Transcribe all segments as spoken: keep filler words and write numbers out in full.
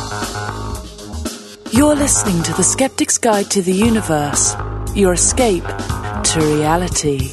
You're listening to The Skeptic's Guide to the Universe, your escape to reality.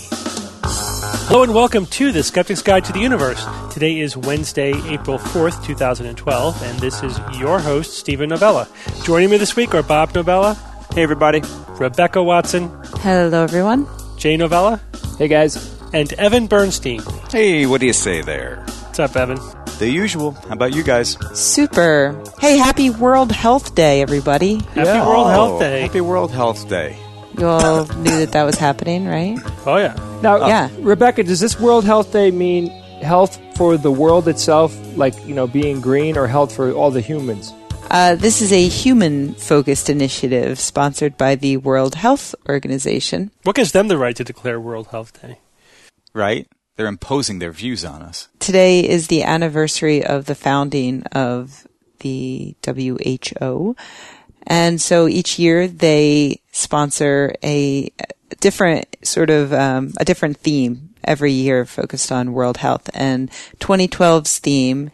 Hello and welcome to The Skeptic's Guide to the Universe. Today is Wednesday, April fourth, twenty twelve, and this is your host, Stephen Novella. Joining me this week are Bob Novella. Hey, everybody. Rebecca Watson. Hello, everyone. Jay Novella. Hey, guys. And Evan Bernstein. Hey, what do you say there? What's up, Evan? The usual. How about you guys? Super. Hey, happy World Health Day, everybody. Happy Yeah. World Oh, Health Day. Happy World Health Day. You all knew that that was happening, right? Oh, yeah. Now, Yeah. Rebecca, does this World Health Day mean health for the world itself, like, you know, being green, or health for all the humans? Uh, this is a human-focused initiative sponsored by the World Health Organization. What gives them the right to declare World Health Day? Right? They're imposing their views on us. Today is the anniversary of the founding of the W H O. And so each year they sponsor a different sort of, um, a different theme every year focused on world health. And twenty twelve's theme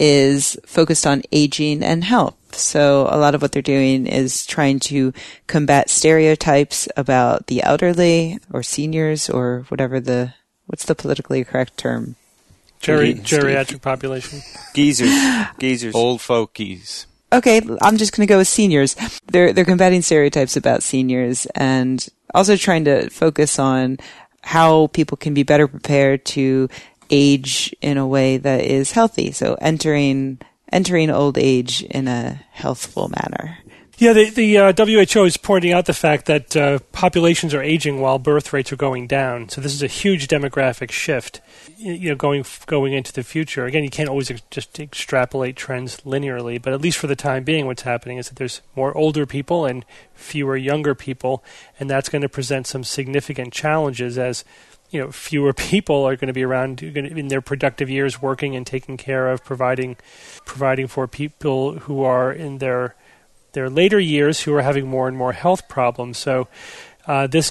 is focused on aging and health. So a lot of what they're doing is trying to combat stereotypes about the elderly or seniors or whatever the, what's the politically correct term? Geri- Steve. geriatric population. Geezers. Geezers. Old folkies. Okay, I'm just going to go with seniors. They're they're combating stereotypes about seniors and also trying to focus on how people can be better prepared to age in a way that is healthy. So entering entering old age in a healthful manner. Yeah, the, the uh, W H O is pointing out the fact that uh, populations are aging while birth rates are going down. So this is a huge demographic shift, you know, going going into the future. Again, you can't always ex- just extrapolate trends linearly, but at least for the time being, what's happening is that there's more older people and fewer younger people, and that's going to present some significant challenges as, you know, fewer people are going to be around in their productive years working and taking care of, providing providing for people who are in their their later years who are having more and more health problems. So uh, this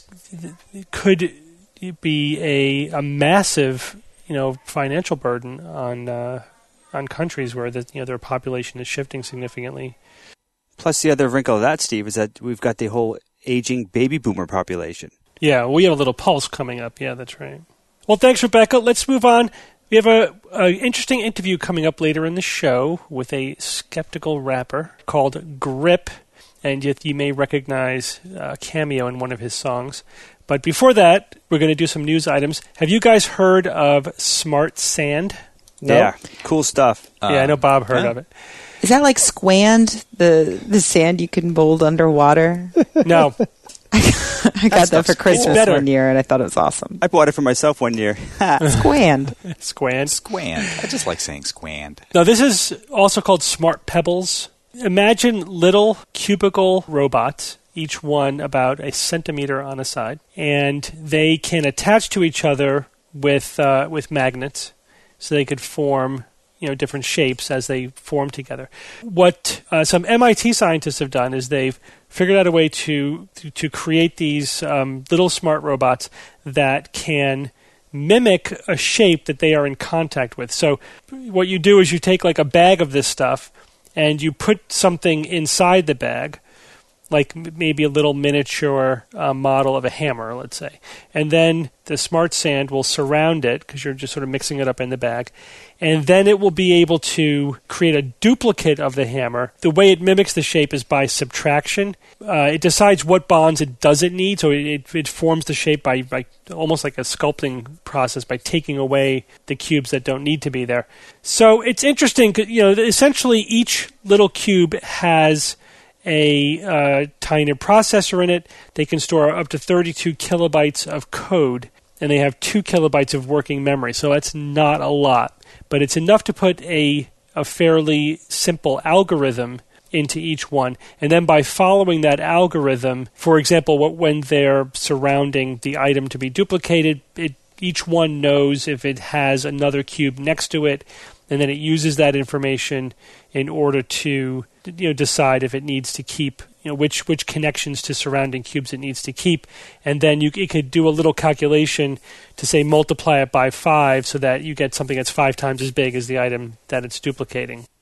could be a, a massive, you know, financial burden on uh, on countries where the, you know, their population is shifting significantly. Plus, the other wrinkle of that, Steve, is that we've got the whole aging baby boomer population. Yeah, we have a little pulse coming up. Yeah, that's right. Well, thanks, Rebecca. Let's move on. We have a, a interesting interview coming up later in the show with a skeptical rapper called Grip, and you, you may recognize a cameo in one of his songs. But before that, we're going to do some news items. Have you guys heard of Smart Sand? No? Yeah, cool stuff. Uh, yeah, I know Bob heard yeah. of it. Is that like Squand, the the sand you can mold underwater? No. I got that for Christmas better. one year and I thought it was awesome. I bought it for myself one year. Squand. Squand. Squand. I just like saying squand. Now, this is also called Smart Pebbles. Imagine little cubicle robots, each one about a centimeter on a side, and they can attach to each other with uh, with magnets, so they could form, you know, different shapes as they form together. What uh, some M I T scientists have done is they've figured out a way to to, to create these um, little smart robots that can mimic a shape that they are in contact with. So what you do is you take like a bag of this stuff and you put something inside the bag, like maybe a little miniature uh, model of a hammer, let's say. And then the Smart Sand will surround it, because you're just sort of mixing it up in the bag. And then it will be able to create a duplicate of the hammer. The way it mimics the shape is by subtraction. Uh, it decides what bonds it doesn't need, so it, it, it forms the shape by, by almost like a sculpting process, by taking away the cubes that don't need to be there. So it's interesting, you know, essentially each little cube has a uh, tiny processor in it. They can store up to thirty-two kilobytes of code, and they have two kilobytes of working memory. So that's not a lot, but it's enough to put a, a fairly simple algorithm into each one. And then by following that algorithm, for example, what, when they're surrounding the item to be duplicated, it, each one knows if it has another cube next to it, and then it uses that information in order to, you know, decide if it needs to keep, you know, which which connections to surrounding cubes it needs to keep, and then you it could do a little calculation to say multiply it by five so that you get something that's five times as big as the item that it's duplicating.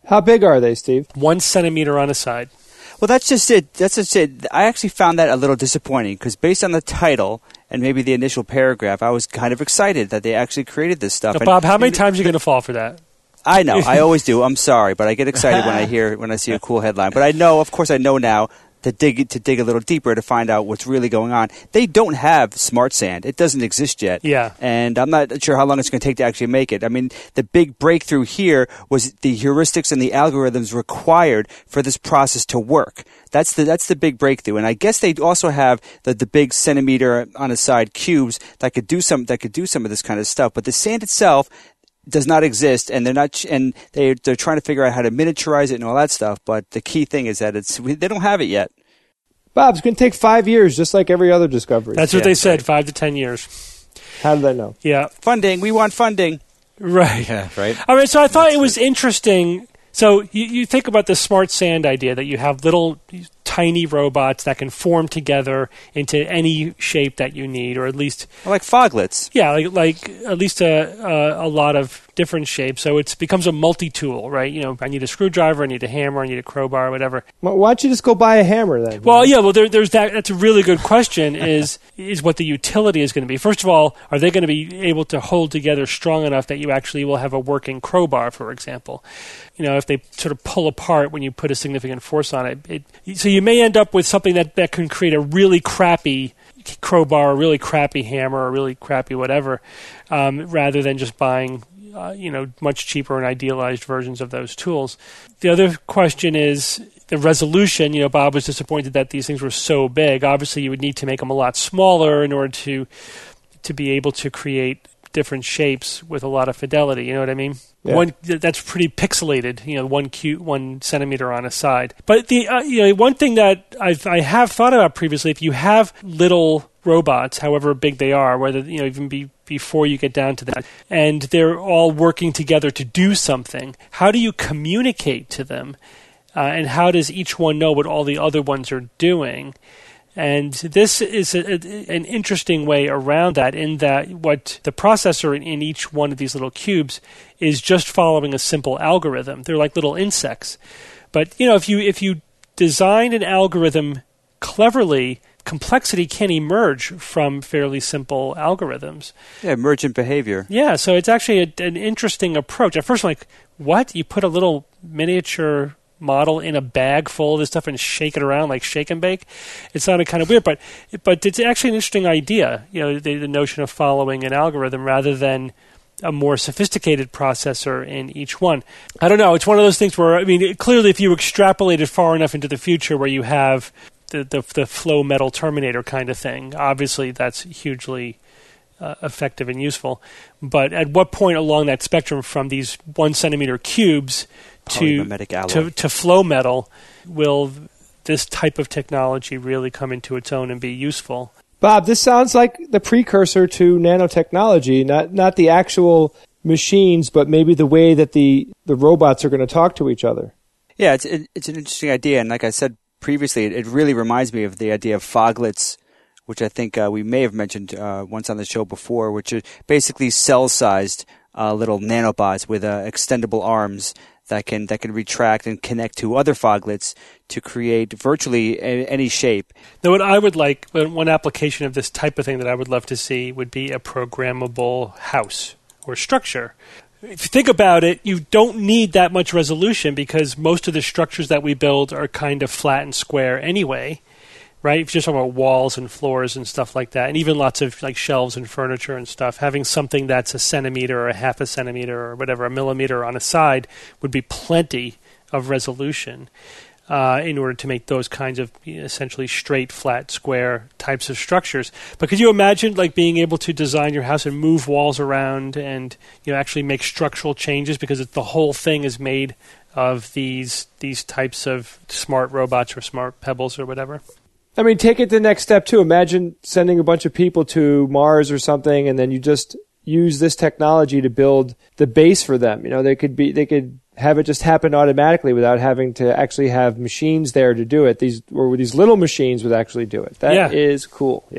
How big are they, Steve? One centimeter on a side. Well, that's just it. That's just it. I actually found that a little disappointing because based on the title and maybe the initial paragraph, I was kind of excited that they actually created this stuff. Now, And- Bob, how many and- times are you going to fall for that? I know. I always do. I'm sorry, but I get excited when I hear when I see a cool headline. But I know, of course, I know now to dig to dig a little deeper to find out what's really going on. They don't have smart sand. It doesn't exist yet. Yeah. And I'm not sure how long it's going to take to actually make it. I mean, the big breakthrough here was the heuristics and the algorithms required for this process to work. That's the that's the big breakthrough. And I guess they also have the, the big centimeter on a side cubes that could do some that could do some of this kind of stuff. But the sand itself does not exist, and they're not, ch- and they they're trying to figure out how to miniaturize it and all that stuff. But the key thing is that it's they don't have it yet. Bob, it's going to take five years, just like every other discovery. That's what Yeah, they said, right. five to ten years. How did I know? Yeah, Funding, we want funding. right. Yeah, right? All right, so I thought it was interesting. So you, you think about the smart sand idea that you have little tiny robots that can form together into any shape that you need, or at least Like foglets. yeah, like like at least a a, a lot of different shapes. So it becomes a multi-tool, right? You know, I need a screwdriver, I need a hammer, I need a crowbar, whatever. Well, why don't you just go buy a hammer then? Well, yeah, well, there, there's that. That's a really good question. Is is what the utility is going to be? First of all, are they going to be able to hold together strong enough that you actually will have a working crowbar, for example? You know, if they sort of pull apart when you put a significant force on it, it so you may end up with something that, that can create a really crappy crowbar, a really crappy hammer, a really crappy whatever, um, rather than just buying. Uh, you know, much cheaper and idealized versions of those tools. The other question is the resolution. You know, Bob was disappointed that these things were so big. Obviously, you would need to make them a lot smaller in order to to be able to create different shapes with a lot of fidelity. You know what I mean? Yeah. One that's pretty pixelated. You know, one cute one centimeter on a side. But the uh, you know one thing that I've, I have thought about previously, if you have little robots, however big they are, whether you know even be before you get down to that, and they're all working together to do something, how do you communicate to them? Uh, and how does each one know what all the other ones are doing? And this is a, a, an interesting way around that, in that what the processor in, in each one of these little cubes is just following a simple algorithm. They're like little insects. But you know, if you if you design an algorithm cleverly, complexity can emerge from fairly simple algorithms. Yeah, emergent behavior. Yeah, so it's actually a, an interesting approach. At first, I'm like, what? You put a little miniature model in a bag full of this stuff and shake it around like shake and bake? It sounded kind of weird, but but it's actually an interesting idea. You know, the, the notion of following an algorithm rather than a more sophisticated processor in each one. I don't know. It's one of those things where, I mean, it, clearly if you extrapolate it far enough into the future where you have the, the, the flow metal Terminator kind of thing, obviously that's hugely uh, effective and useful. But at what point along that spectrum from these one centimeter cubes to, Polymimetic alloy. to, to flow metal will this type of technology really come into its own and be useful? Bob, this sounds like the precursor to nanotechnology, not not the actual machines, but maybe the way that the, the robots are going to talk to each other. Yeah, it's it, it's an interesting idea, and like I said previously, it, it really reminds me of the idea of foglets, which I think uh, we may have mentioned uh, once on the show before, which are basically cell-sized uh, little nanobots with uh, extendable arms that can that can retract and connect to other foglets to create virtually a, any shape. Now, what I would like, one application of this type of thing that I would love to see would be a programmable house or structure. If you think about it, you don't need that much resolution because most of the structures that we build are kind of flat and square anyway, right? If you're just talking about walls and floors and stuff like that, and even lots of like shelves and furniture and stuff, having something that's a centimeter or a half a centimeter or whatever, a millimeter on a side would be plenty of resolution uh, in order to make those kinds of you know, essentially straight, flat, square types of structures. But could you imagine like being able to design your house and move walls around and you know actually make structural changes because it, the whole thing is made of these these types of smart robots or smart pebbles or whatever? I mean, take it to the next step, too. Imagine sending a bunch of people to Mars or something, and then you just use this technology to build the base for them. You know, they could be, they could have it just happen automatically without having to actually have machines there to do it. These or these little machines would actually do it. That Yeah. is cool. Yep.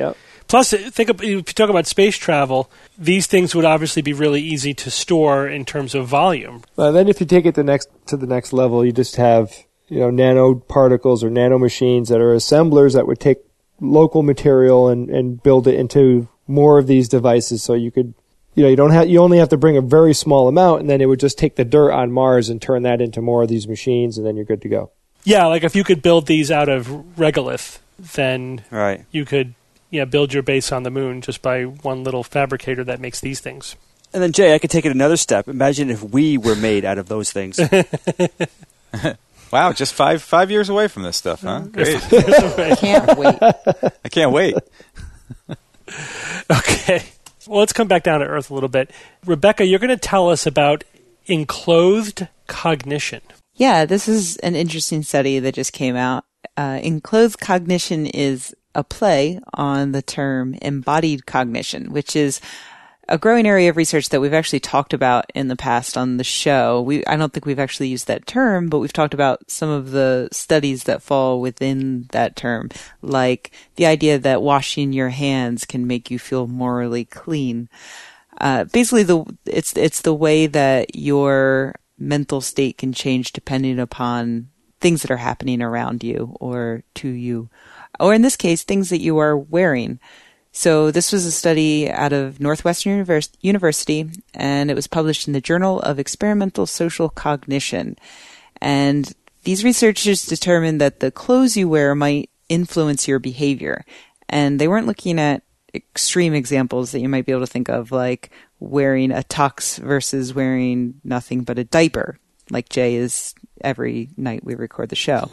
Plus, think of, if you talk about space travel, these things would obviously be really easy to store in terms of volume. Uh, then if you take it the next to the next level, you just have, you know, nanoparticles or nanomachines that are assemblers that would take local material and, and build it into more of these devices. So you could, you know, you don't have, you only have to bring a very small amount, and then it would just take the dirt on Mars and turn that into more of these machines, and then you're good to go. Yeah, like if you could build these out of regolith, then Right. you could yeah, build your base on the moon just by one little fabricator that makes these things. And then, Jay, I could take it another step. Imagine if we were made out of those things. Wow, just five five years away from this stuff, huh? Great. Can't wait. I can't wait. Okay. Well, let's come back down to Earth a little bit. Rebecca, you're going to tell us about enclothed cognition. Yeah, this is an interesting study that just came out. Uh, enclothed cognition is a play on the term embodied cognition, which is a growing area of research that we've actually talked about in the past on the show. We, I don't think we've actually used that term, but we've talked about some of the studies that fall within that term, like the idea that washing your hands can make you feel morally clean. Uh, basically, the it's it's the way that your mental state can change depending upon things that are happening around you or to you, or in this case, things that you are wearing. So this was a study out of Northwestern Univers- University, and it was published in the Journal of Experimental Social Cognition. And these researchers determined that the clothes you wear might influence your behavior. And they weren't looking at extreme examples that you might be able to think of, like wearing a tux versus wearing nothing but a diaper, like Jay is every night we record the show.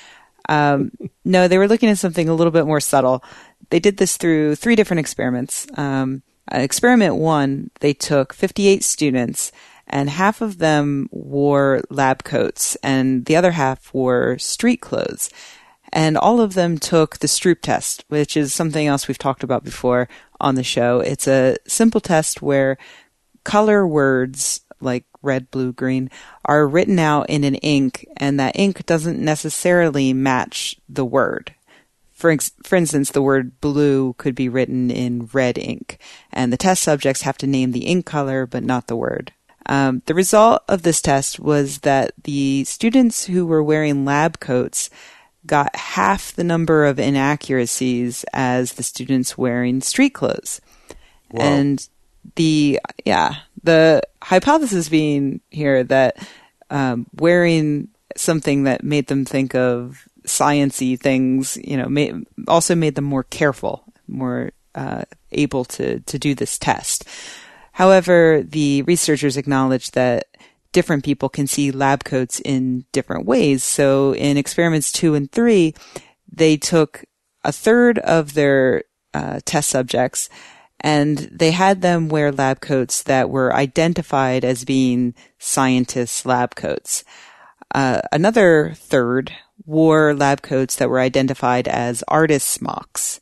um, no, they were looking at something a little bit more subtle. They did this through three different experiments. Um, experiment one, they took fifty-eight students, and half of them wore lab coats, and the other half wore street clothes. And all of them took the Stroop test, which is something else we've talked about before on the show. It's a simple test where color words like red, blue, green are written out in an ink, and that ink doesn't necessarily match the word. For ex- for instance, the word blue could be written in red ink, and the test subjects have to name the ink color but not the word. Um, the result of this test was that the students who were wearing lab coats got half the number of inaccuracies as the students wearing street clothes. Wow. And the, yeah, the hypothesis being here that um, wearing something that made them think of science-y things, you know, made, also made them more careful, more uh, able to, to do this test. However, the researchers acknowledged that different people can see lab coats in different ways. So in experiments two and three, they took a third of their uh, test subjects and they had them wear lab coats that were identified as being scientists' lab coats. Uh, another third wore lab coats that were identified as artists' smocks.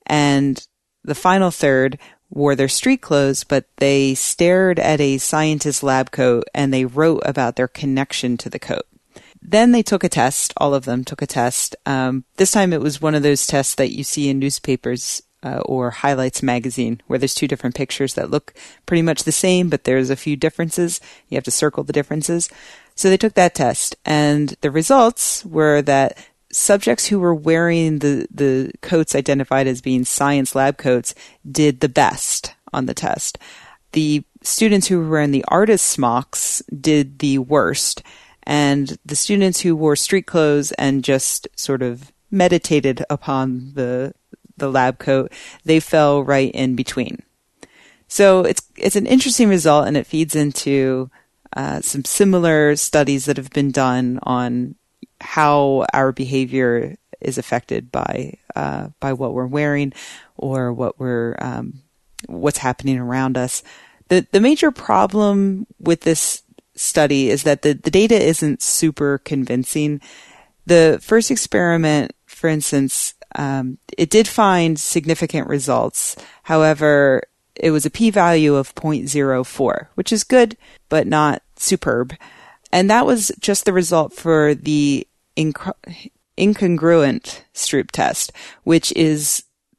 And the final third wore their street clothes, but they stared at a scientist's lab coat and they wrote about their connection to the coat. Then they took a test. All of them took a test. Um, this time it was one of those tests that you see in newspapers uh, or Highlights magazine, where there's two different pictures that look pretty much the same, but there's a few differences. You have to circle the differences. So they took that test, and the results were that subjects who were wearing the, the coats identified as being science lab coats did the best on the test. The students who were wearing the artist smocks did the worst, and the students who wore street clothes and just sort of meditated upon the the lab coat, they fell right in between. So it's it's an interesting result, and it feeds into uh, some similar studies that have been done on how our behavior is affected by uh, by what we're wearing or what we're um, what's happening around us. The the major problem with this study is that the, the data isn't super convincing. The first experiment, for instance, um, it did find significant results. However, it was a p-value of zero point zero four, which is good, but not superb. And that was just the result for the inc- incongruent Stroop test, which is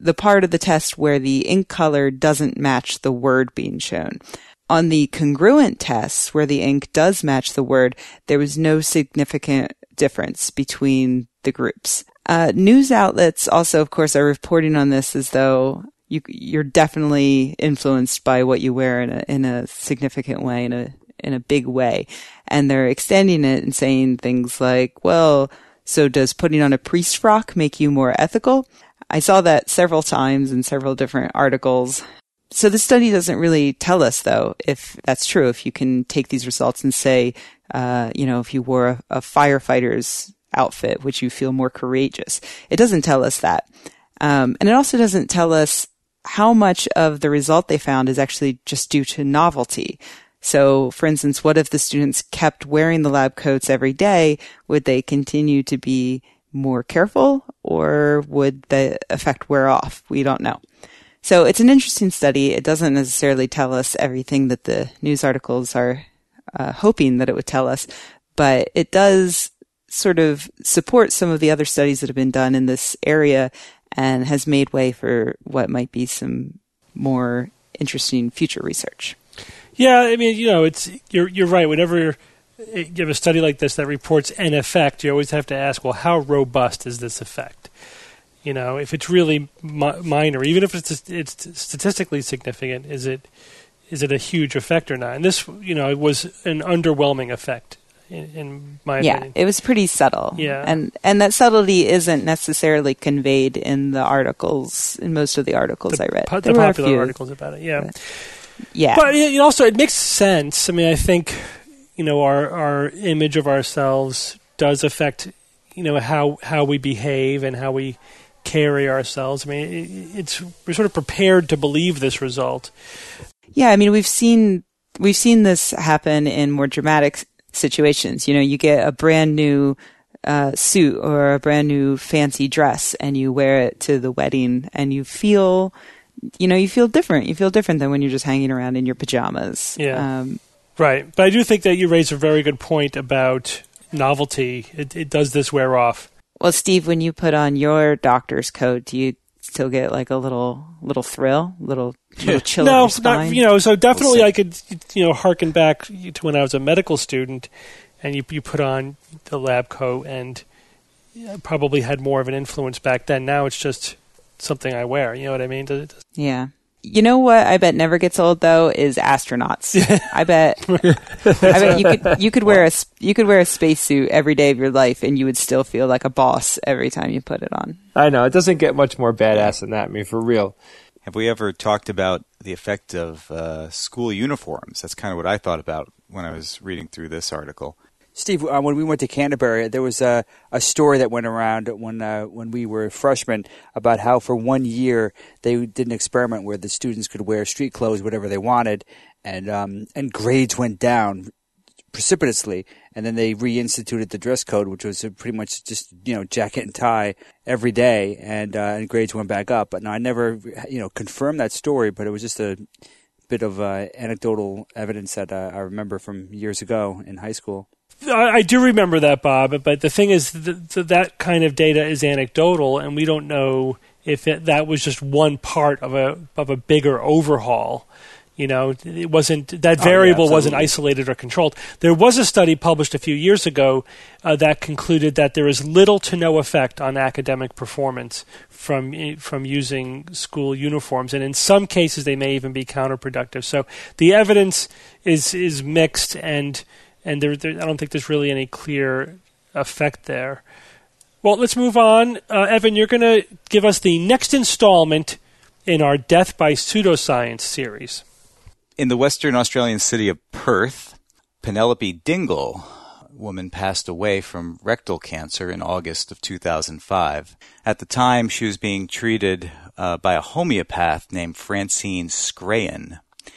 the part of the test where the ink color doesn't match the word being shown. On the congruent tests, where the ink does match the word, there was no significant difference between the groups. Uh, news outlets also, of course, are reporting on this as though you, you're definitely influenced by what you wear in a, in a significant way, in a, in a big way. And they're extending it and saying things like, well, so does putting on a priest frock make you more ethical? I saw that several times in several different articles. So the study doesn't really tell us, though, if that's true, if you can take these results and say, uh, you know, if you wore a, a firefighter's outfit, would you feel more courageous? It doesn't tell us that. Um, and it also doesn't tell us how much of the result they found is actually just due to novelty. So, for instance, what if the students kept wearing the lab coats every day? Would they continue to be more careful, or would the effect wear off? We don't know. So it's an interesting study. It doesn't necessarily tell us everything that the news articles are uh, hoping that it would tell us, but it does sort of support some of the other studies that have been done in this area and has made way for what might be some more interesting future research. Yeah, I mean, you know, it's you're you're right. Whenever you have a study like this that reports an effect, you always have to ask, well, how robust is this effect? You know, if it's really mi- minor, even if it's it's statistically significant, is it is it a huge effect or not? And this, you know, it was an underwhelming effect, in, in my yeah, opinion. Yeah, it was pretty subtle. Yeah, and and that subtlety isn't necessarily conveyed in the articles, in most of the articles the, I read. Po- there the were popular a few. articles about it, yeah. But, yeah, but it also it makes sense. I mean, I think you know our our image of ourselves does affect you know how how we behave and how we carry ourselves. I mean, it's we're sort of prepared to believe this result. Yeah, I mean, we've seen we've seen this happen in more dramatic situations. You know, you get a brand new uh, suit or a brand new fancy dress, and you wear it to the wedding, and you feel, you know, you feel different. You feel different than when you're just hanging around in your pajamas. Yeah, um, right. But I do think that you raise a very good point about novelty. It, it does this wear off. Well, Steve, when you put on your doctor's coat, do you still get like a little little thrill, little little chill no, in your spine? not, you know. So definitely, I could you know harken back to when I was a medical student, and you you put on the lab coat, and probably had more of an influence back then. Now it's just something I wear. You know what I mean? Does it, does yeah. You know what I bet never gets old though is astronauts. I bet I bet you could you could wear a you could wear a spacesuit every day of your life and you would still feel like a boss every time you put it on. I know, it doesn't get much more badass than that. I mean, for real. Have we ever talked about the effect of uh, school uniforms? That's kind of what I thought about when I was reading through this article. Steve, uh, when we went to Canterbury, there was a, a story that went around when uh, when we were freshmen about how for one year they did an experiment where the students could wear street clothes, whatever they wanted, and um, and grades went down precipitously. And then they reinstituted the dress code, which was pretty much just you know jacket and tie every day, and uh, and grades went back up. But now I never you know confirmed that story, but it was just a bit of uh, anecdotal evidence that uh, I remember from years ago in high school. I do remember that, Bob, but the thing is that that kind of data is anecdotal, and we don't know if it, that was just one part of a of a bigger overhaul. You know, it wasn't that variable oh, yeah, wasn't isolated or controlled. There was a study published a few years ago uh, that concluded that there is little to no effect on academic performance from from using school uniforms, and in some cases they may even be counterproductive. So the evidence is is mixed, and and there, there, I don't think there's really any clear effect there. Well, let's move on. Uh, Evan, you're going to give us the next installment in our Death by Pseudoscience series. In the Western Australian city of Perth, Penelope Dingle, a woman, passed away from rectal cancer in August of two thousand five. At the time, she was being treated uh, by a homeopath named Francine Scrayan.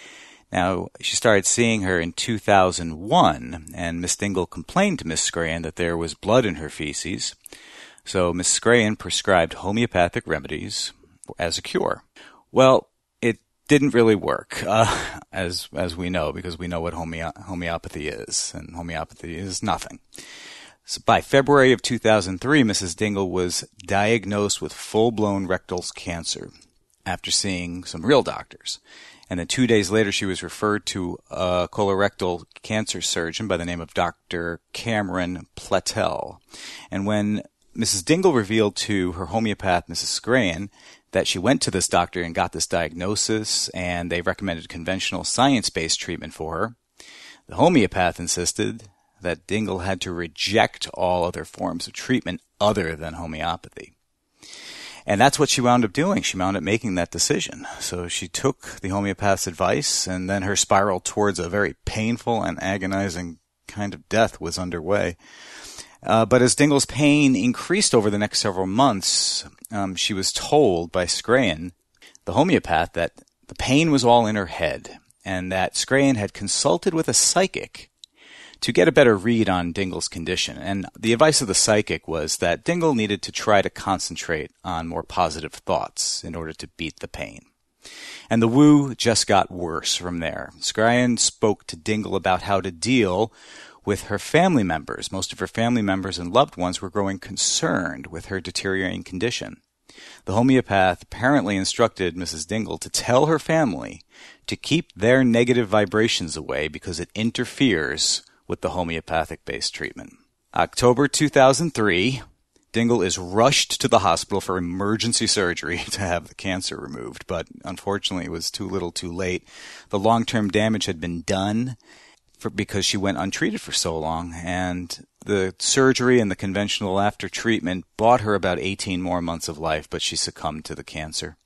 Now, she started seeing her in two thousand one, and Miss Dingle complained to Miss Scrayan that there was blood in her feces. So Miss Scrayan prescribed homeopathic remedies as a cure. Well, it didn't really work, uh, as as we know, because we know what homeo- homeopathy is, and homeopathy is nothing. So by February of two thousand three, Missus Dingle was diagnosed with full-blown rectal cancer. after seeing some real doctors. And then two days later, she was referred to a colorectal cancer surgeon by the name of Doctor Cameron Platel. And when Missus Dingle revealed to her homeopath, Missus Scrayan, that she went to this doctor and got this diagnosis, and they recommended conventional science-based treatment for her, the homeopath insisted that Dingle had to reject all other forms of treatment other than homeopathy. And that's what she wound up doing. She wound up making that decision. So she took the homeopath's advice, and then her spiral towards a very painful and agonizing kind of death was underway. Uh, but as Dingle's pain increased over the next several months, um, she was told by Scrayan, the homeopath, that the pain was all in her head, and that Scrayan had consulted with a psychic to get a better read on Dingle's condition. And the advice of the psychic was that Dingle needed to try to concentrate on more positive thoughts in order to beat the pain. And the woo just got worse from there. Scrayan spoke to Dingle about how to deal with her family members. Most of her family members and loved ones were growing concerned with her deteriorating condition. The homeopath apparently instructed Missus Dingle to tell her family to keep their negative vibrations away because it interferes with the homeopathic-based treatment. October two thousand three, Dingle is rushed to the hospital for emergency surgery to have the cancer removed, but unfortunately it was too little too late. The long-term damage had been done for, because she went untreated for so long, and the surgery and the conventional after treatment bought her about eighteen more months of life, but she succumbed to the cancer.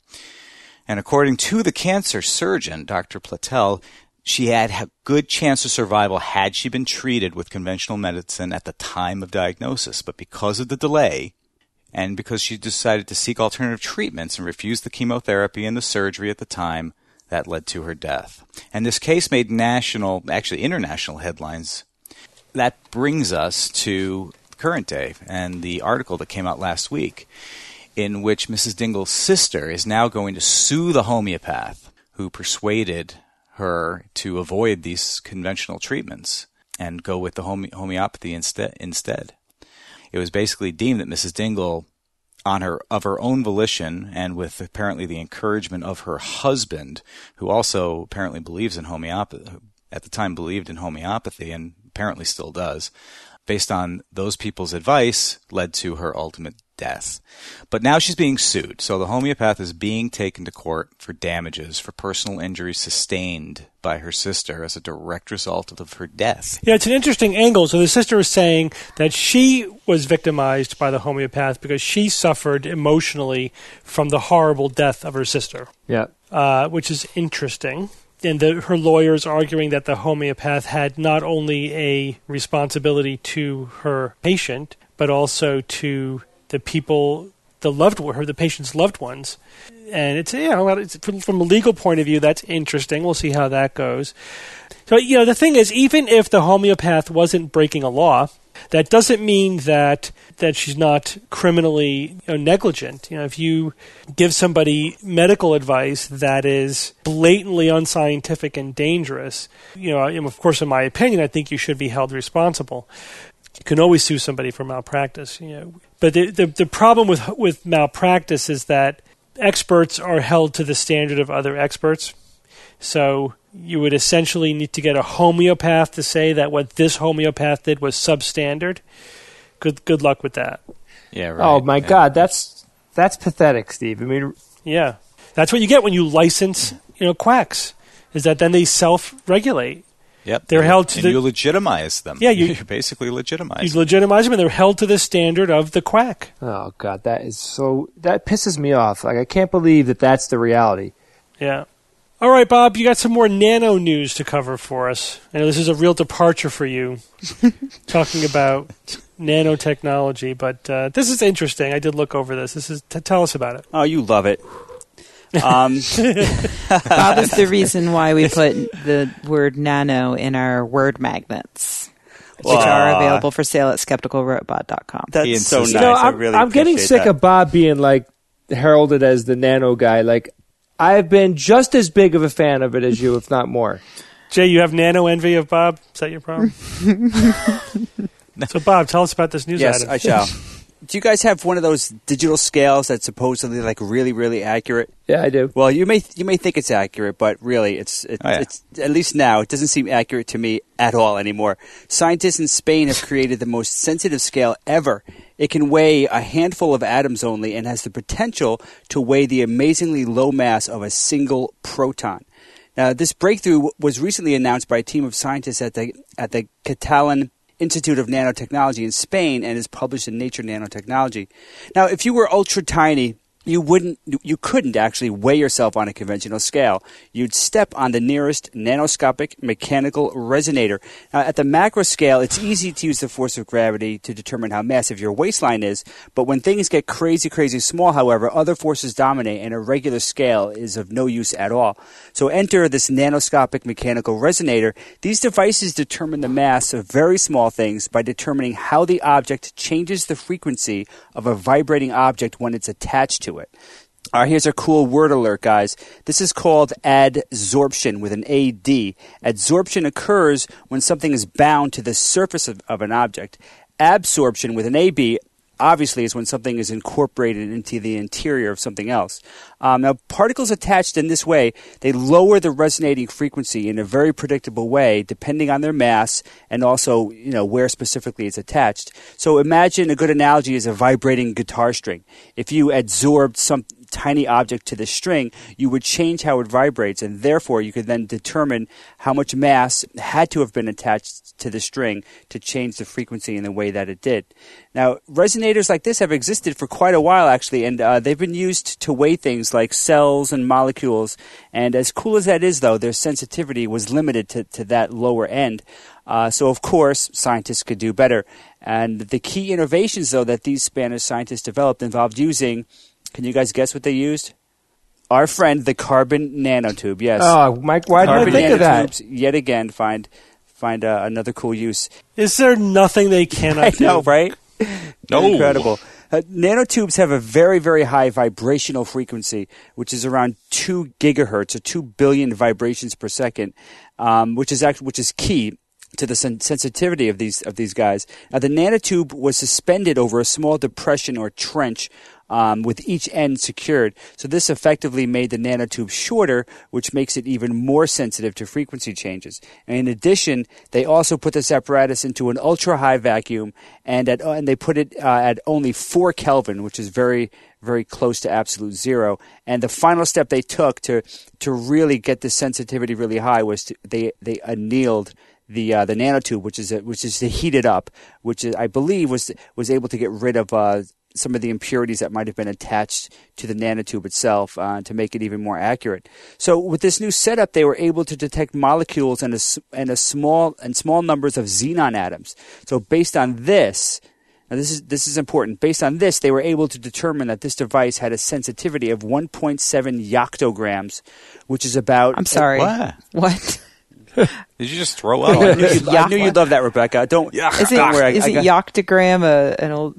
And according to the cancer surgeon, Doctor Platel, she had a good chance of survival had she been treated with conventional medicine at the time of diagnosis. But because of the delay, and because she decided to seek alternative treatments and refused the chemotherapy and the surgery at the time, that led to her death. And this case made national, actually international headlines. That brings us to current day and the article that came out last week in which Missus Dingle's sister is now going to sue the homeopath who persuaded her to avoid these conventional treatments and go with the home- homeopathy instead. Instead, it was basically deemed that Missus Dingle, on her of her own volition and with apparently the encouragement of her husband, who also apparently believes in homeopathy, at the time believed in homeopathy and apparently still does, based on those people's advice, led to her ultimate death. But now she's being sued. So the homeopath is being taken to court for damages for personal injuries sustained by her sister as a direct result of her death. Yeah, it's an interesting angle. So the sister is saying that she was victimized by the homeopath because she suffered emotionally from the horrible death of her sister. Yeah. Uh, which is interesting. And the, her lawyers arguing that the homeopath had not only a responsibility to her patient, but also to the people, the loved her, the patient's loved ones. And it's, you know, it's, from, from a legal point of view, that's interesting. We'll see how that goes. So, you know, the thing is, even if the homeopath wasn't breaking a law, that doesn't mean that that she's not criminally, you know, negligent. You know, if you give somebody medical advice that is blatantly unscientific and dangerous, you know, of course, in my opinion, I think you should be held responsible. You can always sue somebody for malpractice, you know. But the, the the problem with with malpractice is that experts are held to the standard of other experts. So you would essentially need to get a homeopath to say that what this homeopath did was substandard. Good good luck with that. Yeah, right. Oh my yeah. God, that's that's pathetic, Steve. I mean, yeah, that's what you get when you license, you know, quacks. Is that then they self-regulate. Yep, they're held to and the, you legitimize them. Yeah, you, you basically legitimize. You them. legitimize them, and they're held to the standard of the quack. Oh God, that is so. That pisses me off. Like I can't believe that that's the reality. Yeah. All right, Bob, you got some more nano news to cover for us. I know this is a real departure for you, talking about nanotechnology, but uh, this is interesting. I did look over this. This is t- tell us about it. Oh, you love it. Um, Bob is the reason why we put the word nano in our word magnets, which Well, are available for sale at skeptical robot dot com. That's so nice. You know, I I'm, really I'm getting appreciate sick that. of Bob being like heralded as the nano guy. Like I've been just as big of a fan of it as you, if not more. Jay, you have nano envy of Bob? Is that your problem? So, Bob, tell us about this news Yes, item. I shall. do you guys have one of those digital scales that's supposedly like really, really accurate? Yeah, I do. Well, you may you may think it's accurate, but really, it's it, Oh, yeah. it's at least now it doesn't seem accurate to me at all anymore. Scientists in Spain have created the most sensitive scale ever. It can weigh a handful of atoms only and has the potential to weigh the amazingly low mass of a single proton. Now, this breakthrough was recently announced by a team of scientists at the at the Catalan Institute of Nanotechnology in Spain and is published in Nature Nanotechnology. Now, if you were ultra tiny, you wouldn't, you couldn't actually weigh yourself on a conventional scale. You'd step on the nearest nanoscopic mechanical resonator. Now, at the macro scale, it's easy to use the force of gravity to determine how massive your waistline is. But when things get crazy, crazy small, however, other forces dominate, and a regular scale is of no use at all. So enter this nanoscopic mechanical resonator. These devices determine the mass of very small things by determining how the object changes the frequency of a vibrating object when it's attached to it. All right, here's a cool word alert, guys. This is called adsorption with an A D. Adsorption occurs when something is bound to the surface of, of an object. Absorption with an A B obviously is when something is incorporated into the interior of something else. Um, now, particles attached in this way, they lower the resonating frequency in a very predictable way, depending on their mass and also, you know, where specifically it's attached. So imagine a good analogy is a vibrating guitar string. If you adsorbed some tiny object to the string, you would change how it vibrates, and therefore you could then determine how much mass had to have been attached to the string to change the frequency in the way that it did. Now, resonators like this have existed for quite a while, actually, and uh, they've been used to weigh things like cells and molecules. And as cool as that is, though, their sensitivity was limited to, to that lower end. Uh, so, of course, scientists could do better. And the key innovations, though, that these Spanish scientists developed involved using, can you guys guess what they used? Our friend, the carbon nanotube, yes. Oh, Mike, why did I Carbon think of that? nanotubes, yet again, find find uh, another cool use. Is there nothing they cannot I do? know, right? No. Incredible. Uh, nanotubes have a very, very high vibrational frequency, which is around two gigahertz or two billion vibrations per second, um, which is actually which is key to the sen- sensitivity of these of these guys. Now, the nanotube was suspended over a small depression or trench, um, with each end secured. So this effectively made the nanotube shorter, which makes it even more sensitive to frequency changes. And in addition, they also put this apparatus into an ultra-high vacuum, and at and they put it uh, at only four Kelvin, which is very very close to absolute zero. And the final step they took to to really get the sensitivity really high was to, they they annealed the uh, the nanotube, which is a, which is to heat it up, which is, I believe was was able to get rid of uh, some of the impurities that might have been attached to the nanotube itself uh, to make it even more accurate. So with this new setup, they were able to detect molecules and a and a small and small numbers of xenon atoms. So based on this. Now, this is this is important. Based on this, they were able to determine that this device had a sensitivity of one point seven yoctograms, which is about... I'm sorry. What? What? Did you just throw out? I knew you'd, I knew you'd love that, Rebecca. Don't, Is it, don't worry. I- is I it got- Yoctogram, a, an old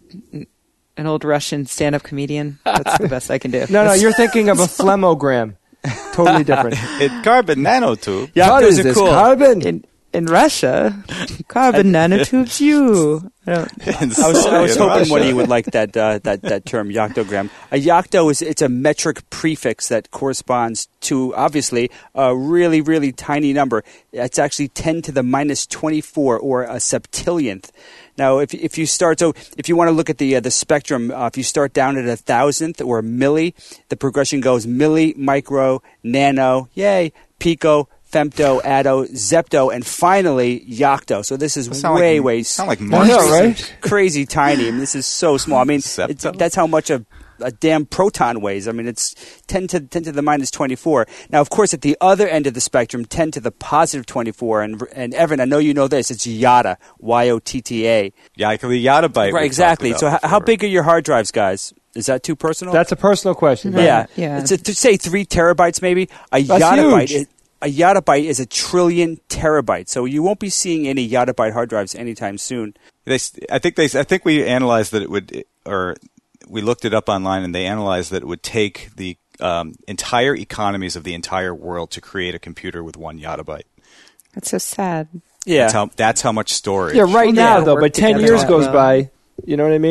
an old Russian stand-up comedian? That's the best I can do. No, no, you're thinking of a phlemogram. Totally different. It carbon nanotube. Yeah, What those is are this, cool. carbon? In in Russia, carbon nanotubes you. I don't, In I was, I was Soviet hoping Russia. one of you would like that uh, that that term yoctogram. A yocto is it's a metric prefix that corresponds to obviously a really really tiny number. It's actually ten to the minus twenty-four or a septillionth. Now, if if you start, so if you want to look at the uh, the spectrum, uh, if you start down at a thousandth or a milli, the progression goes milli, micro, nano, yay, pico, femto, atto, zepto, and finally yocto. So this is Sound way, like, way sound like I monsters. know, right? crazy tiny. I mean, this is so small. I mean, it's, Septo? that's how much a, a damn proton weighs. I mean, it's ten to ten to the minus twenty-four. Now, of course, at the other end of the spectrum, ten to the positive twenty-four. And and Evan, I know you know this. It's yotta, Y O T T A. Yeah, like the yottabyte. Right, exactly. So, h- how big are your hard drives, guys? Is that too personal? That's a personal question. Right. yeah. Yeah. It's a, to say three terabytes, maybe. A That's yottabyte. huge. Is, a yottabyte is a trillion terabytes. So you won't be seeing any yottabyte hard drives anytime soon. They, s- I think they. I think we analyzed that it would, or we looked it up online, and they analyzed that it would take the um, entire economies of the entire world to create a computer with one yottabyte. that's so sad. Yeah. That's how. That's how much storage. Yeah, right Well, now yeah, though, work but ten together years that goes well. by. You know what I mean?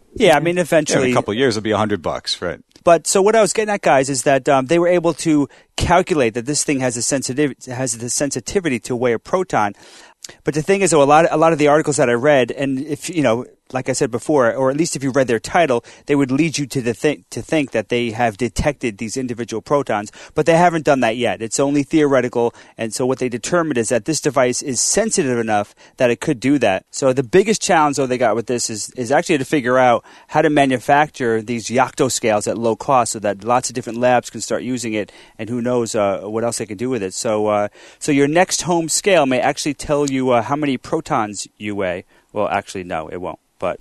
Yeah, I mean, eventually. In a couple of years, it'll be a hundred bucks, right? But so what I was getting at, guys, is that um, they were able to calculate that this thing has a sensitivity, has the sensitivity to weigh a proton. But the thing is, though, a lot, of, a lot of the articles that I read, and if you know, like I said before, or at least if you read their title, they would lead you to the th- to think that they have detected these individual protons, but they haven't done that yet. It's only theoretical, and so what they determined is that this device is sensitive enough that it could do that. So the biggest challenge, though, they got with this is is actually to figure out how to manufacture these Yocto scales at low cost, so that lots of different labs can start using it, and who knows uh, what else they can do with it. So, uh, so your next home scale may actually tell you uh, how many protons you weigh. Well, actually, no, it won't. But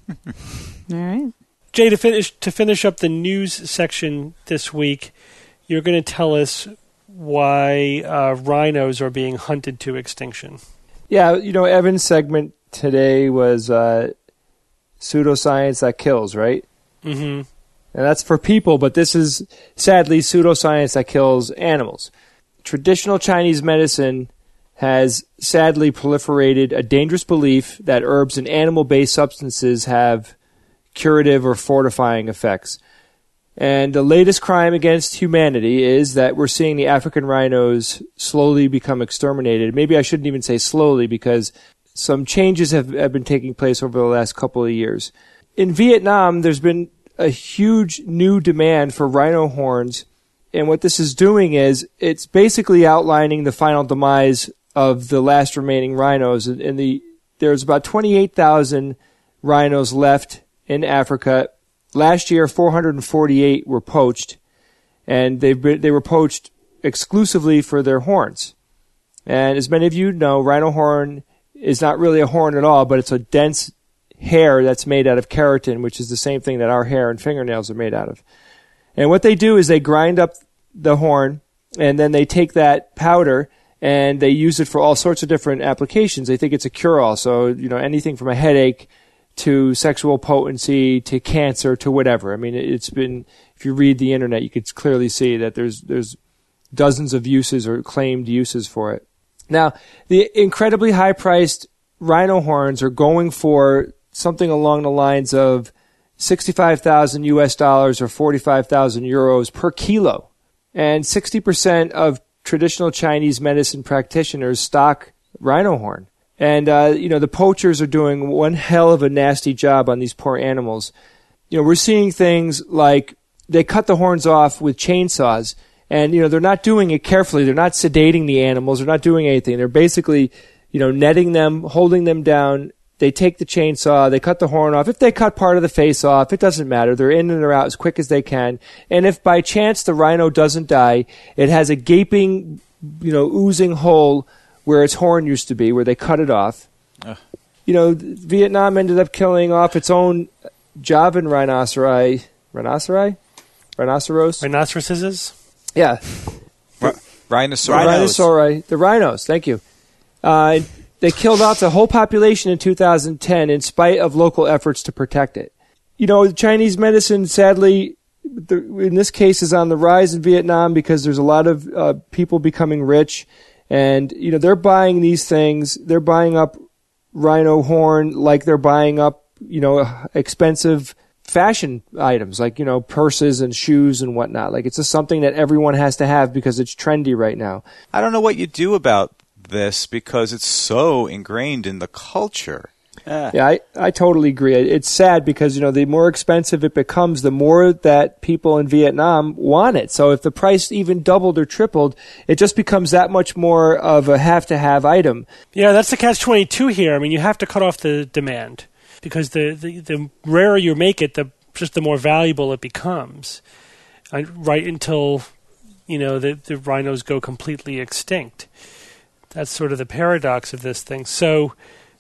all right, Jay, to finish to finish up the news section this week, you're going to tell us why uh, rhinos are being hunted to extinction. Yeah, you know, Evan's segment today was uh, pseudoscience that kills, right? Mm-hmm. And that's for people, but this is sadly pseudoscience that kills animals. Traditional Chinese medicine has sadly proliferated a dangerous belief that herbs and animal-based substances have curative or fortifying effects. And the latest crime against humanity is that we're seeing the African rhinos slowly become exterminated. Maybe I shouldn't even say slowly, because some changes have, have been taking place over the last couple of years. In Vietnam, there's been a huge new demand for rhino horns, and what this is doing is it's basically outlining the final demise of the last remaining rhinos. In the there's about twenty-eight thousand rhinos left in Africa. Last year, four hundred forty-eight were poached, and they've been, they were poached exclusively for their horns. And as many of you know, rhino horn is not really a horn at all, but it's a dense hair that's made out of keratin, which is the same thing that our hair and fingernails are made out of. And what they do is they grind up the horn, and then they take that powder and they use it for all sorts of different applications. They think it's a cure-all. So, you know, anything from a headache to sexual potency to cancer to whatever. I mean, it's been, if you read the internet, you could clearly see that there's there's dozens of uses or claimed uses for it. Now, the incredibly high-priced rhino horns are going for something along the lines of sixty-five thousand U S dollars or forty-five thousand euros per kilo. And sixty percent of traditional Chinese medicine practitioners stock rhino horn. And, uh, you know, the poachers are doing one hell of a nasty job on these poor animals. You know, we're seeing things like they cut the horns off with chainsaws, and, you know, they're not doing it carefully. They're not sedating the animals. They're not doing anything. They're basically, you know, netting them, holding them down. They take the chainsaw, they cut the horn off. If they cut part of the face off, it doesn't matter. They're in and they're out as quick as they can. And if by chance the rhino doesn't die, it has a gaping, you know, oozing hole where its horn used to be, where they cut it off. Uh. You know, Vietnam ended up killing off its own Javan rhinoceri. Rhinoceri? Rhinoceros? Rhinoceroses? Yeah. R- Rhinoceros. Rhinoceri. The rhinos, thank you. Uh, They killed off the whole population in two thousand ten in spite of local efforts to protect it. You know, Chinese medicine, sadly, the, in this case, is on the rise in Vietnam because there's a lot of uh, people becoming rich. And, you know, they're buying these things. They're buying up rhino horn like they're buying up, you know, expensive fashion items like, you know, purses and shoes and whatnot. Like, it's just something that everyone has to have because it's trendy right now. I don't know what you do about this because it's so ingrained in the culture. Uh. Yeah, I, I totally agree. It's sad because, you know, the more expensive it becomes, the more that people in Vietnam want it. So if the price even doubled or tripled, it just becomes that much more of a have-to-have item. Yeah, that's the catch twenty-two here. I mean, you have to cut off the demand because the, the, the rarer you make it, the just the more valuable it becomes, right until, you know, the, the rhinos go completely extinct. That's sort of the paradox of this thing. So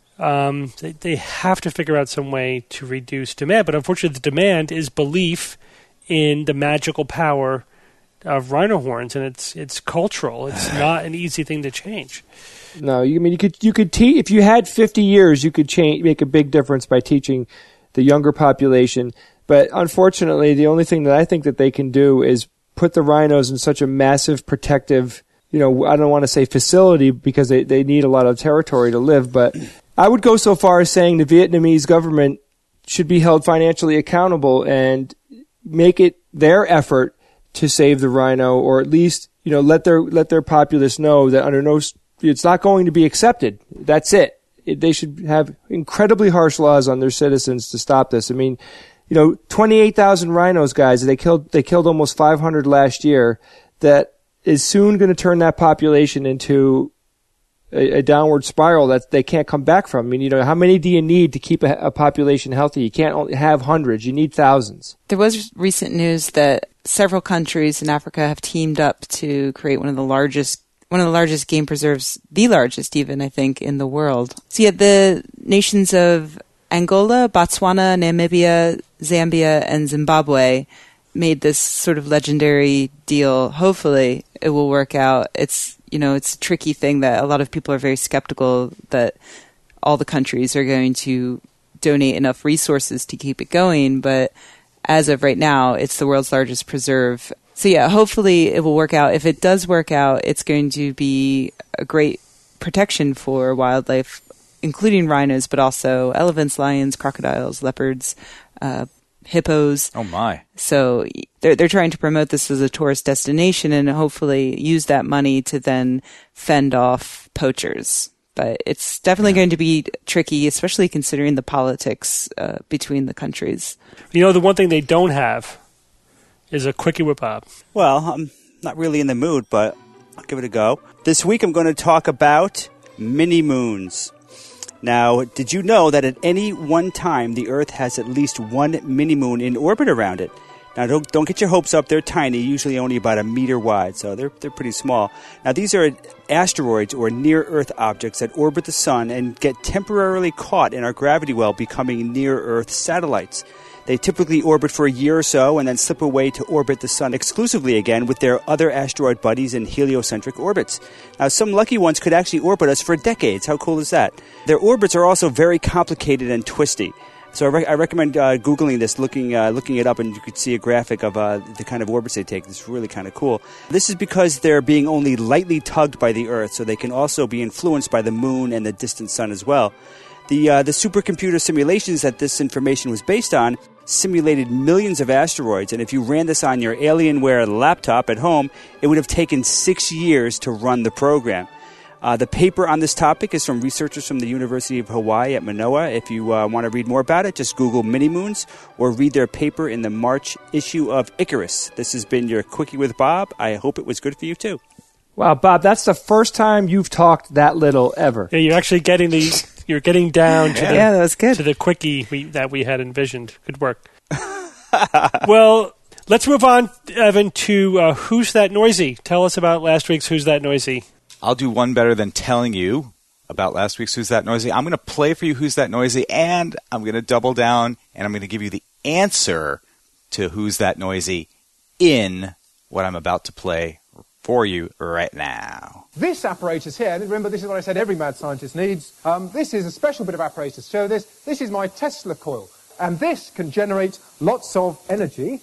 um, they, they have to figure out some way to reduce demand. But unfortunately, the demand is belief in the magical power of rhino horns, and it's it's cultural. It's not an easy thing to change. No, you I mean you could you could teach if you had fifty years, you could change make a big difference by teaching the younger population. But unfortunately, the only thing that I think that they can do is put the rhinos in such a massive protective, you know, I don't want to say facility because they, they need a lot of territory to live, but I would go so far as saying the Vietnamese government should be held financially accountable and make it their effort to save the rhino, or at least, you know, let their let their populace know that under no, it's not going to be accepted. That's it. it. They should have incredibly harsh laws on their citizens to stop this. I mean, you know, twenty-eight thousand rhinos, guys. They killed they killed almost five hundred last year. That is soon going to turn that population into a, a downward spiral that they can't come back from. I mean, you know, how many do you need to keep a, a population healthy? You can't only have hundreds. You need thousands. There was recent news that several countries in Africa have teamed up to create one of the largest, one of the largest game preserves, the largest even, I think, in the world. So yeah, the nations of Angola, Botswana, Namibia, Zambia, and Zimbabwe made this sort of legendary deal. Hopefully it will work out. It's, you know, it's a tricky thing that a lot of people are very skeptical that all the countries are going to donate enough resources to keep it going. But as of right now, it's the world's largest preserve. So yeah, hopefully it will work out. If it does work out, it's going to be a great protection for wildlife, including rhinos, but also elephants, lions, crocodiles, leopards, uh, hippos. Oh my. So they're they're trying to promote this as a tourist destination and hopefully use that money to then fend off poachers. But it's definitely yeah. going to be tricky, especially considering the politics uh, between the countries. You know, the one thing they don't have is a quickie with Bob. Well, I'm not really in the mood, but I'll give it a go. This week I'm going to talk about mini-moons. Now, did you know that at any one time, the Earth has at least one mini-moon in orbit around it? Now, don't, don't get your hopes up. They're tiny, usually only about a meter wide, so they're they're pretty small. Now, these are asteroids or near-Earth objects that orbit the Sun and get temporarily caught in our gravity well, becoming near-Earth satellites. They typically orbit for a year or so and then slip away to orbit the Sun exclusively again with their other asteroid buddies in heliocentric orbits. Now, some lucky ones could actually orbit us for decades. How cool is that? Their orbits are also very complicated and twisty. So I, re- I recommend uh, Googling this, looking uh, looking it up, and you could see a graphic of uh, the kind of orbits they take. It's really kind of cool. This is because they're being only lightly tugged by the Earth, so they can also be influenced by the Moon and the distant Sun as well. The uh, the supercomputer simulations that this information was based on simulated millions of asteroids, and if you ran this on your Alienware laptop at home, it would have taken six years to run the program. Uh, the paper on this topic is from researchers from the University of Hawaii at Manoa. If you uh, want to read more about it, just Google mini-moons or read their paper in the March issue of Icarus. This has been your Quickie with Bob. I hope it was good for you, too. Wow, Bob, that's the first time you've talked that little ever. Yeah, you're actually getting the you're getting down to yeah. the yeah, that was good. to the quickie we, that we had envisioned. Good work. Well, let's move on, Evan, to uh, Who's That Noisy? Tell us about last week's Who's That Noisy? I'll do one better than telling you about last week's Who's That Noisy. I'm going to play for you Who's That Noisy, and I'm going to double down, and I'm going to give you the answer to Who's That Noisy in what I'm about to play for you right now. This apparatus here, remember this is what I said every mad scientist needs. Um, this is a special bit of apparatus. So this, this is my Tesla coil, and this can generate lots of energy.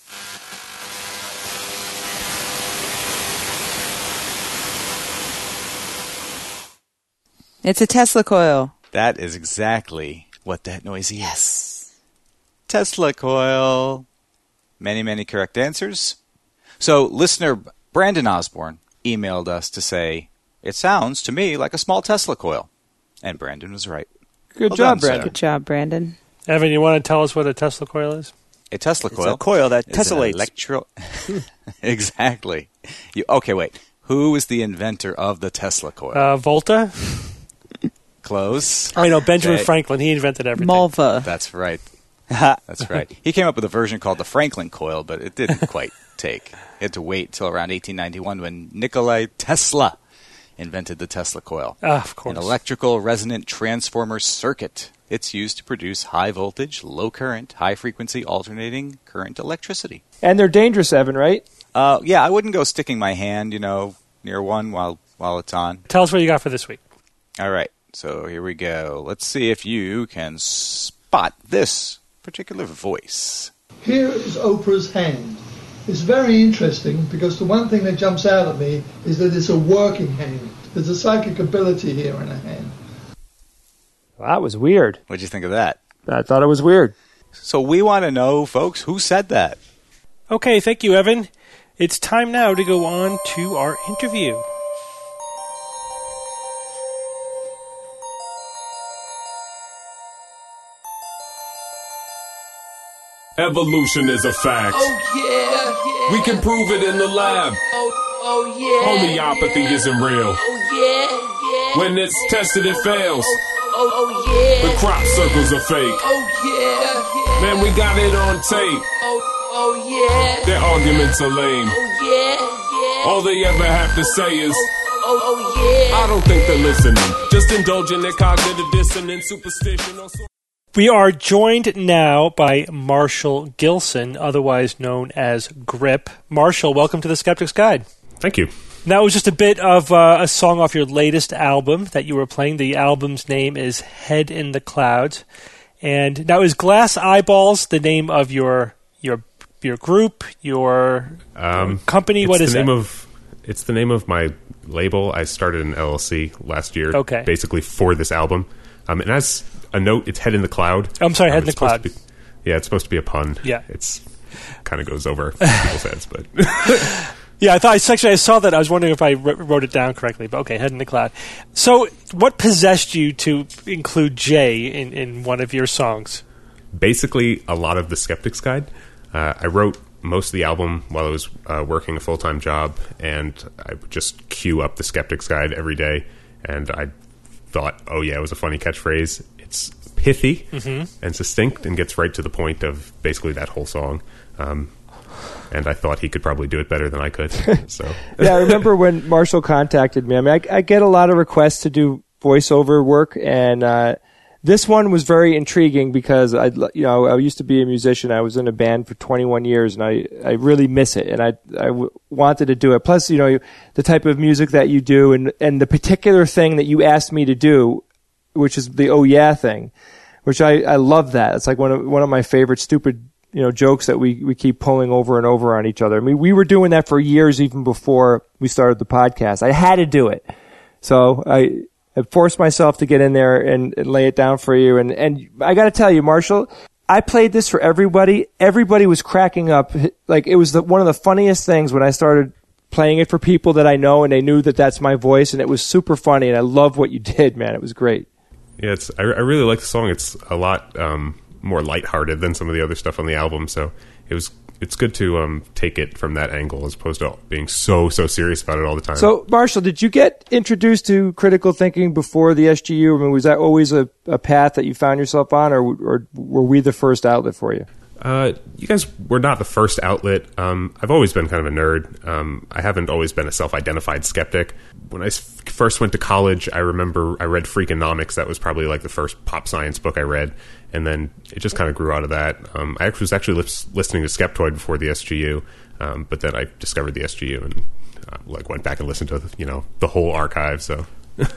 It's a Tesla coil. That is exactly what that noisy is. Tesla coil. Many, many correct answers. So, listener Brandon Osborne emailed us to say, it sounds to me like a small Tesla coil. And Brandon was right. Good well job, done, Brandon. sir. Good job, Brandon. Evan, you want to tell us what a Tesla coil is? A Tesla It's coil. a coil that is an tessellates. Electro- exactly. You, okay, wait. Who is the inventor of the Tesla coil? Uh, Volta? Close. I know, Benjamin Okay. Franklin. He invented everything. Malva. That's right. That's right. He came up with a version called the Franklin coil, but it didn't quite take. He had to wait till around eighteen ninety-one when Nikola Tesla invented the Tesla coil. Ah, of course. An electrical resonant transformer circuit. It's used to produce high voltage, low current, high frequency alternating current electricity. And they're dangerous, Evan, right? Uh, yeah, I wouldn't go sticking my hand, you know, near one while while it's on. Tell us what you got for this week. All right, so here we go. Let's see if you can spot this particular voice. Here is Oprah's hand. It's very interesting because the one thing that jumps out at me is that it's a working hand. There's a psychic ability here in a hand. Well, that was weird. What'd you think of that? I thought it was weird. So we want to know, folks, who said that? Okay, thank you, Evan. It's time now to go on to our interview. Evolution is a fact. Oh, yeah, yeah. We can prove it in the lab. Oh, oh, yeah. Homeopathy isn't real. Oh, yeah, yeah. When it's tested, it fails. Oh, oh, yeah. The crop circles are fake. Oh, yeah, yeah. Man, we got it on tape. Oh, oh, yeah. Their arguments are lame. Oh, yeah, yeah. All they ever have to say is, oh, oh, yeah. I don't think they're listening. Just indulging their cognitive dissonance, superstition, or so. We are joined now by Marshall Gilson, otherwise known as Grip. Marshall, welcome to the Skeptic's Guide. Thank you. That was just a bit of uh, a song off your latest album that you were playing. The album's name is Head in the Clouds. And now is Glass Eyeballs the name of your your your group, your um, company? What is the name that? Of, it's the name of my label. I started an L L C last year, okay. basically for this album. Um, and as a note, it's Head in the Cloud. Oh, I'm sorry, um, Head in the Cloud. Be, yeah, it's supposed to be a pun. Yeah. It's kind of goes over people's heads, but... Yeah, I thought actually I saw that. I was wondering if I wrote it down correctly, but okay, Head in the Cloud. So, what possessed you to include Jay in, in one of your songs? Basically, a lot of the Skeptic's Guide. Uh, I wrote most of the album while I was uh, working a full-time job, and I would just queue up the Skeptic's Guide every day, and I thought, oh yeah, it was a funny catchphrase. It's pithy mm-hmm. and succinct and gets right to the point of basically that whole song. Um, and I thought he could probably do it better than I could. So yeah, I remember when Marshall contacted me. I mean, I, I get a lot of requests to do voiceover work, and uh, this one was very intriguing because I, you know, I used to be a musician. I was in a band for twenty-one years, and I, I really miss it, and I, I w- wanted to do it. Plus, you know, the type of music that you do, and and the particular thing that you asked me to do, which is the oh yeah thing, which I, I love that. It's like one of one of my favorite stupid, you know, jokes that we, we keep pulling over and over on each other. I mean, we were doing that for years even before we started the podcast. I had to do it. So I, I forced myself to get in there and, and lay it down for you. And, and I got to tell you, Marshall, I played this for everybody. Everybody was cracking up. Like, it was the, one of the funniest things when I started playing it for people that I know, and they knew that that's my voice, and it was super funny. And I love what you did, man. It was great. Yeah, it's, I, I really like the song. It's a lot, um, more lighthearted than some of the other stuff on the album, so it was it's good to um, take it from that angle as opposed to being so so serious about it all the time. So, Marshall, did you get introduced to critical thinking before the S G U? I mean, was that always a, a path that you found yourself on, or, or were we the first outlet for you? Uh, you guys were not the first outlet. Um, I've always been kind of a nerd. Um, I haven't always been a self-identified skeptic. When I f- first went to college, I remember I read Freakonomics. That was probably like the first pop science book I read. And then it just kind of grew out of that. Um, I was actually li- listening to Skeptoid before the S G U, um, but then I discovered the S G U and uh, like went back and listened to, you know, the whole archive. So...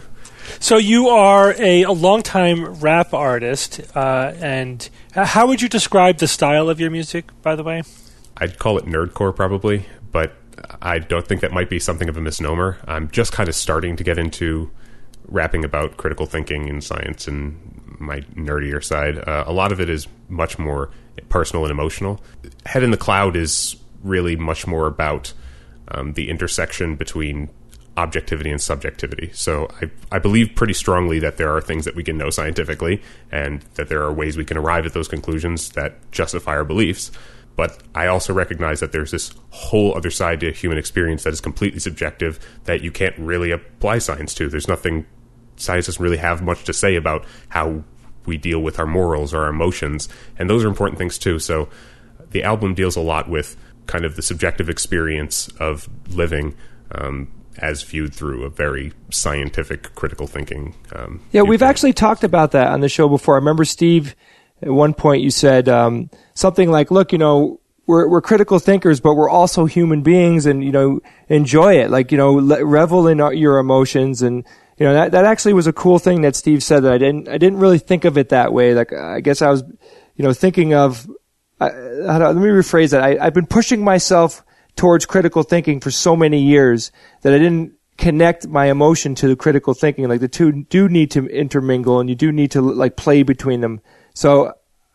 So you are a, a longtime rap artist, uh, and how would you describe the style of your music, by the way? I'd call it nerdcore probably, but I don't think that might be something of a misnomer. I'm just kind of starting to get into rapping about critical thinking and science and my nerdier side. Uh, a lot of it is much more personal and emotional. Head in the Cloud is really much more about um, the intersection between objectivity and subjectivity. So I, I believe pretty strongly that there are things that we can know scientifically and that there are ways we can arrive at those conclusions that justify our beliefs. But I also recognize that there's this whole other side to human experience that is completely subjective that you can't really apply science to. There's nothing, science doesn't really have much to say about how we deal with our morals or our emotions. And those are important things too. So the album deals a lot with kind of the subjective experience of living, um, as viewed through a very scientific, critical thinking. Um, yeah, we've viewpoint. actually talked about that on the show before. I remember, Steve, at one point you said um, something like, look, you know, we're we're critical thinkers, but we're also human beings, and, you know, enjoy it. Like, you know, le- revel in our, your emotions. And, you know, that, that actually was a cool thing that Steve said that I didn't, I didn't really think of it that way. Like, I guess I was, you know, thinking of, uh, how to, let me rephrase that. I, I've been pushing myself towards critical thinking for so many years that I didn't connect my emotion to the critical thinking. Like, the two do need to intermingle, and you do need to like play between them. So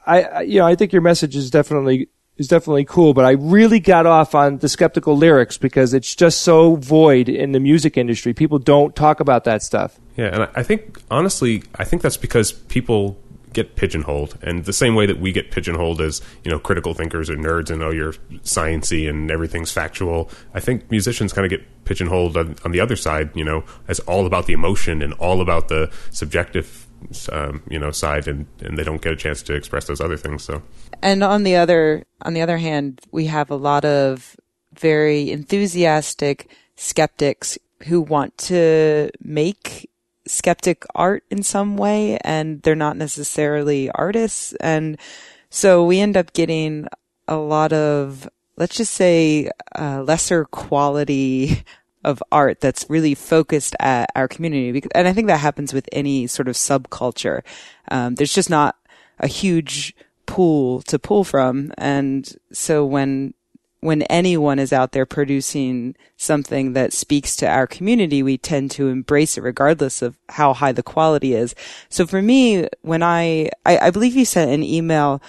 I, I you know I think your message is definitely is definitely cool, but I really got off on the skeptical lyrics because it's just so void in the music industry. People don't talk about that stuff. Yeah, and I think, honestly, I think that's because people get pigeonholed. And the same way that we get pigeonholed as, you know, critical thinkers or nerds and, oh, you're sciencey and everything's factual, I think musicians kind of get pigeonholed on, on the other side, you know, as all about the emotion and all about the subjective Um, you know, side, and, and they don't get a chance to express those other things. So, and on the other on the other hand, we have a lot of very enthusiastic skeptics who want to make skeptic art in some way, and they're not necessarily artists, and so we end up getting a lot of, let's just say, uh, lesser quality of art that's really focused at our community. Because, and I think that happens with any sort of subculture. Um, there's just not a huge pool to pull from. And so when, when anyone is out there producing something that speaks to our community, we tend to embrace it regardless of how high the quality is. So for me, when I, I, I believe you sent an email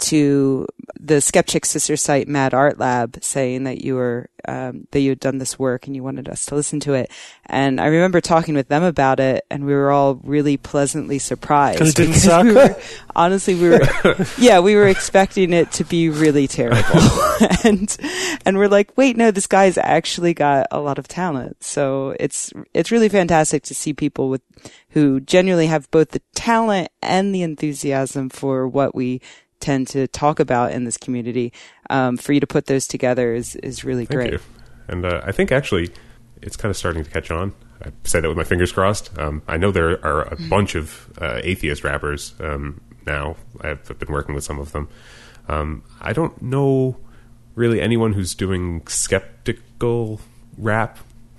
to the Skeptic sister site Mad Art Lab saying that you were um, that you had done this work and you wanted us to listen to it. And I remember talking with them about it, and we were all really pleasantly surprised. Because it didn't suck? We were, honestly, we were yeah, we were expecting it to be really terrible. and and we're like, wait, no, this guy's actually got a lot of talent. So it's it's really fantastic to see people with who genuinely have both the talent and the enthusiasm for what we tend to talk about in this community. Um, for you to put those together is, is really Thank great. You. And uh, I think actually it's kind of starting to catch on. I say that with my fingers crossed. Um, I know there are a bunch of uh, atheist rappers um, now. I've been working with some of them. Um, I don't know really anyone who's doing skeptical rap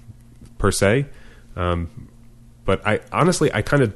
per se. Um, but I honestly, I kind of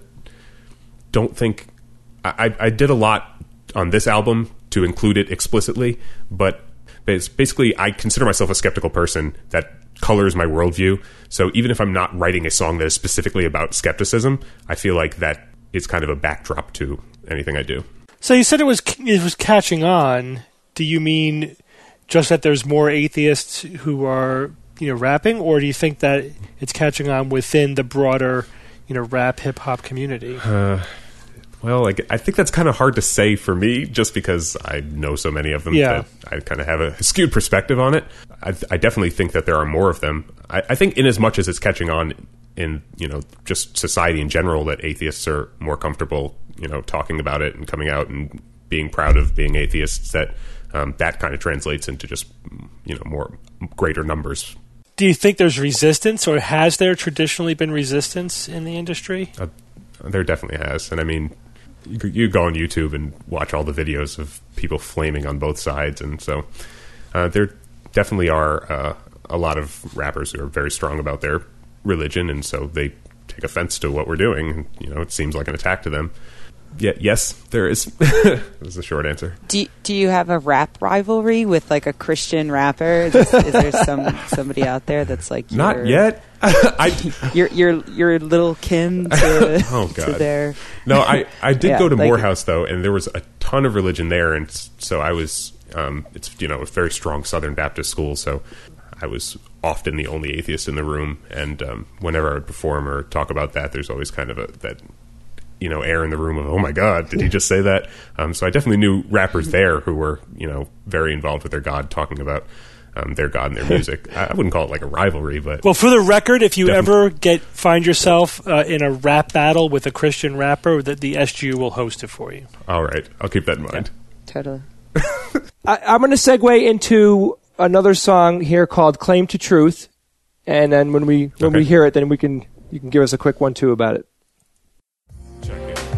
don't think I, I did a lot on this album to include it explicitly, but it's basically I consider myself a skeptical person that colors my worldview. So even if I'm not writing a song that is specifically about skepticism, I feel like that is kind of a backdrop to anything I do. So you said it was it was catching on. Do you mean just that there's more atheists who are, you know, rapping, or do you think that it's catching on within the broader, you know, rap hip hop community? Uh, Well, like, I think that's kind of hard to say for me, just because I know so many of them yeah. that I kind of have a skewed perspective on it. I, I definitely think that there are more of them. I, I think in as much as it's catching on in, you know, just society in general, that atheists are more comfortable, you know, talking about it and coming out and being proud of being atheists, that um, that kind of translates into just, you know, more greater numbers. Do you think there's resistance, or has there traditionally been resistance in the industry? Uh, there definitely has. And I mean, You, you go on YouTube and watch all the videos of people flaming on both sides, and so uh, there definitely are uh, a lot of rappers who are very strong about their religion, and so they take offense to what we're doing. And, you know, it seems like an attack to them. Yeah, yes, there is. That's the short answer. Do Do you have a rap rivalry with like a Christian rapper? Is, is there some somebody out there that's like your, not yet? I your your your little kin to, oh god to their no I I did yeah, go to like, Morehouse though, and there was a ton of religion there, and so I was um it's you know a very strong Southern Baptist school, so I was often the only atheist in the room, and um, whenever I would perform or talk about that, there's always kind of a that you know air in the room of, oh my god, did he just say that? Um, so I definitely knew rappers there who were you know very involved with their God, talking about Um, their God and their music. I wouldn't call it like a rivalry, but well, for the record, if you definitely. ever get find yourself uh, in a rap battle with a Christian rapper, that the S G U will host it for you. All right, I'll keep that in mind. Yeah, totally. I, I'm going to segue into another song here called "Claim to Truth," and then when we when okay. we hear it, then we can you can give us a quick one too about it. Check it. Check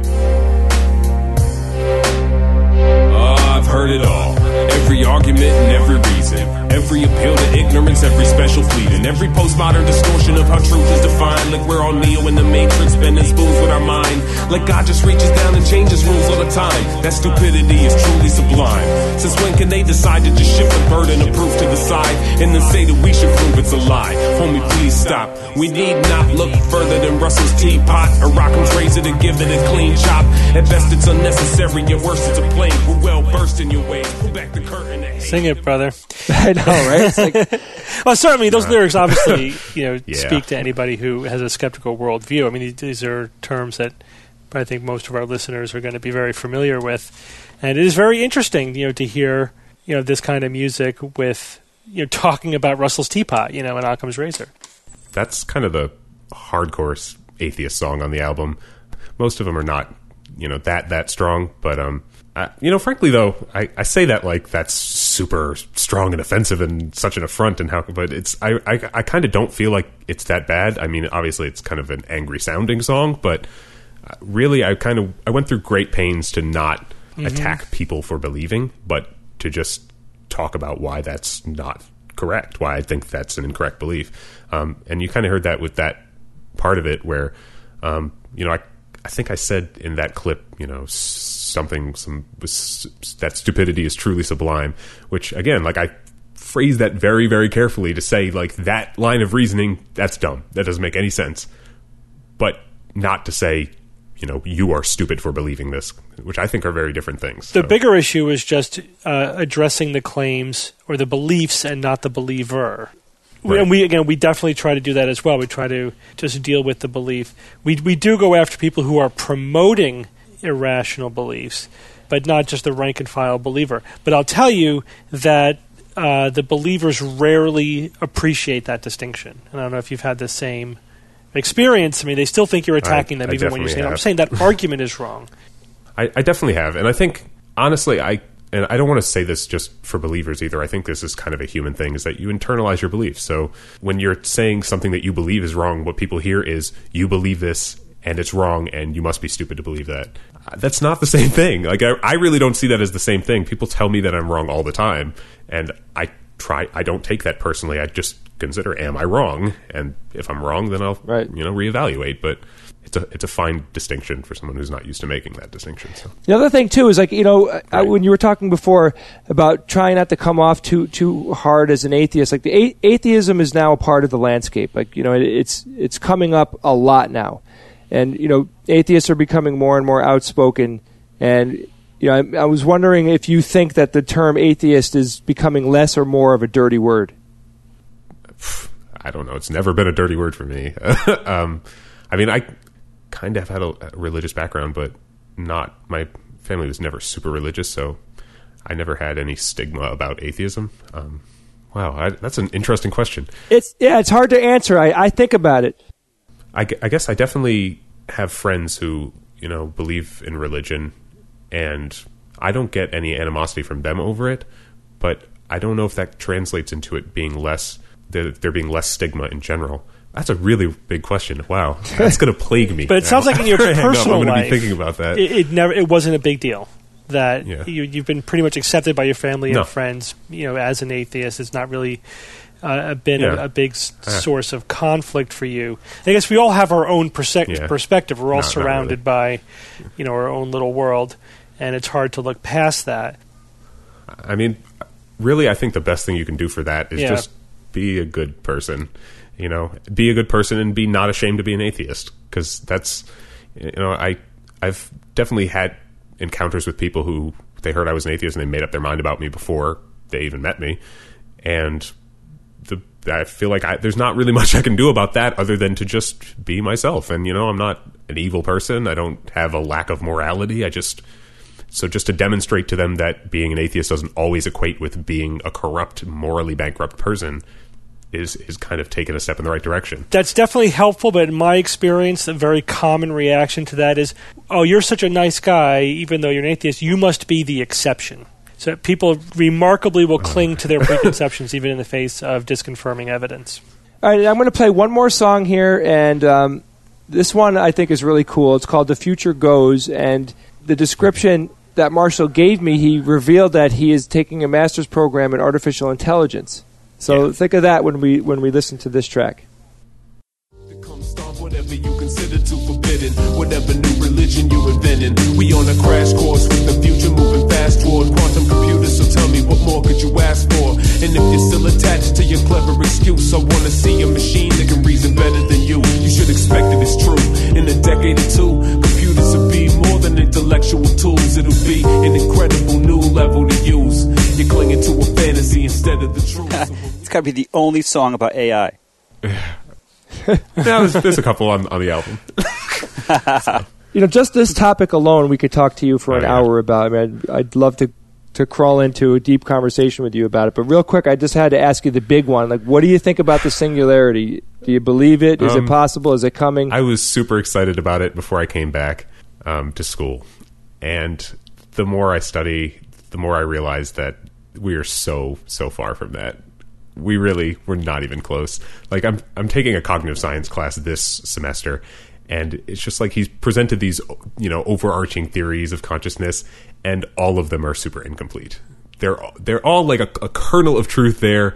it. Uh, I've heard it all. Every argument and every reason, every appeal to ignorance, every special pleading, every postmodern distortion of how truth is defined. Like we're all Neo in the Matrix, bending spoons with our mind. Like God just reaches down and changes rules all the time. That stupidity is truly sublime. Since when can then they decide to just shift the burden of proof to the side, and then say that we should prove it's a lie. Homie, please stop. We need not look further than Russell's teapot or Rockham's razor to give it a clean chop. At best it's unnecessary, at worst it's a plague. We're well versed in your ways. Pull back the curtain and Sing it, brother. I know, right? It's like, well, certainly those lyrics obviously, you know, Yeah. speak to anybody who has a skeptical worldview. I mean, these are terms that I think most of our listeners are going to be very familiar with, and it is very interesting, you know, to hear, you know, this kind of music with, you know, talking about Russell's teapot, you know, and Occam's razor. That's kind of the hardcore atheist song on the album. Most of them are not, you know, that that strong, but um. Uh, you know, frankly, though, I, I say that like that's super strong and offensive and such an affront, and how, but it's I I, I kind of don't feel like it's that bad. I mean, obviously, it's kind of an angry sounding song, but uh, really, I kind of I went through great pains to not mm-hmm. attack people for believing, but to just talk about why that's not correct, why I think that's an incorrect belief. Um, and you kind of heard that with that part of it, where um, you know, I I think I said in that clip, you know. something some that stupidity is truly sublime, which again, like I phrased that very very carefully to say like that line of reasoning, that's dumb, that doesn't make any sense, but not to say, you know, you are stupid for believing this, which I think are very different things. The so. bigger issue is just uh, addressing the claims or the beliefs and not the believer. Right. And we again, we definitely try to do that as well. We try to just deal with the belief. We we do go after people who are promoting irrational beliefs, but not just the rank and file believer. But I'll tell you that uh, the believers rarely appreciate that distinction. And I don't know if you've had the same experience. I mean, they still think you're attacking I, them I even when you're saying, have. I'm saying that argument is wrong. I, I definitely have. And I think, honestly, I and I don't want to say this just for believers either. I think this is kind of a human thing, is that you internalize your beliefs. So when you're saying something that you believe is wrong, what people hear is, you believe this, and it's wrong, and you must be stupid to believe that. That's not the same thing. Like I, I really don't see that as the same thing. People tell me that I'm wrong all the time, and I try. I don't take that personally. I just consider, am I wrong? And if I'm wrong, then I'll right. you know reevaluate. But it's a it's a fine distinction for someone who's not used to making that distinction. So. The other thing too is like you know right. I, when you were talking before about trying not to come off too too hard as an atheist, like the a- atheism is now a part of the landscape. Like you know it, it's it's coming up a lot now. And, you know, atheists are becoming more and more outspoken. And, you know, I, I was wondering if you think that the term atheist is becoming less or more of a dirty word. I don't know. It's never been a dirty word for me. um, I mean, I kind of had a, a religious background, but not, my family was never super religious, so I never had any stigma about atheism. Um, wow, I, that's an interesting question. It's yeah, it's hard to answer. I, I think about it. I, I guess I definitely have friends who, you know, believe in religion, and I don't get any animosity from them over it, but I don't know if that translates into it being less, there, there being less stigma in general. That's a really big question. Wow, that's going to plague me. But it sounds like in your personal I'm life, be thinking about that. It, it never, it wasn't a big deal. That yeah. you, you've been pretty much accepted by your family and no. friends. You know, as an atheist, it's not really uh, been yeah. a, a big s- uh. source of conflict for you. I guess we all have our own perse- yeah. perspective. We're all no, surrounded really. by, you know, our own little world, and it's hard to look past that. I mean, really, I think the best thing you can do for that is yeah. just be a good person. You know, be a good person and be not ashamed to be an atheist, because that's, you know, I I've definitely had encounters with people who they heard I was an atheist and they made up their mind about me before they even met me, and the I feel like I, there's not really much I can do about that other than to just be myself. And you know, I'm not an evil person. I don't have a lack of morality. I just so just to demonstrate to them that being an atheist doesn't always equate with being a corrupt, morally bankrupt person is is kind of taking a step in the right direction. That's definitely helpful, but in my experience, a very common reaction to that is, oh, you're such a nice guy, even though you're an atheist, you must be the exception. So people remarkably will cling to their preconceptions even in the face of disconfirming evidence. All right, I'm going to play one more song here, and um, this one I think is really cool. It's called The Future Goes, and the description that Marshall gave me, he revealed that he is taking a master's program in artificial intelligence. So yeah. think of that when we when we listen to this track. Whatever you consider too forbidden, whatever new religion you inventing, we on a crash course with the future moving fast toward quantum computers. So tell me what more excuse. I wanna see a machine that can reason better than you. You should expect it, it's true. In a decade or two, computers will be more than intellectual tools. It'll be an incredible new level to use. You're clinging to a fantasy instead of the truth. It's got to be the only song about A I. Yeah, there's, there's a couple on, on the album. So. You know, just this topic alone, we could talk to you for an oh, yeah. hour about. I mean, I'd, I'd love to to crawl into a deep conversation with you about it. But real quick, I just had to ask you the big one. Like, what do you think about the singularity? Do you believe it? Is um, it possible? Is it coming? I was super excited about it before I came back um, to school. And the more I study, the more I realize that we are so, so far from that. We really, we're not even close. Like, I'm I'm taking a cognitive science class this semester, and it's just like he's presented these, you know, overarching theories of consciousness, and all of them are super incomplete. They're they're all like a, a kernel of truth there,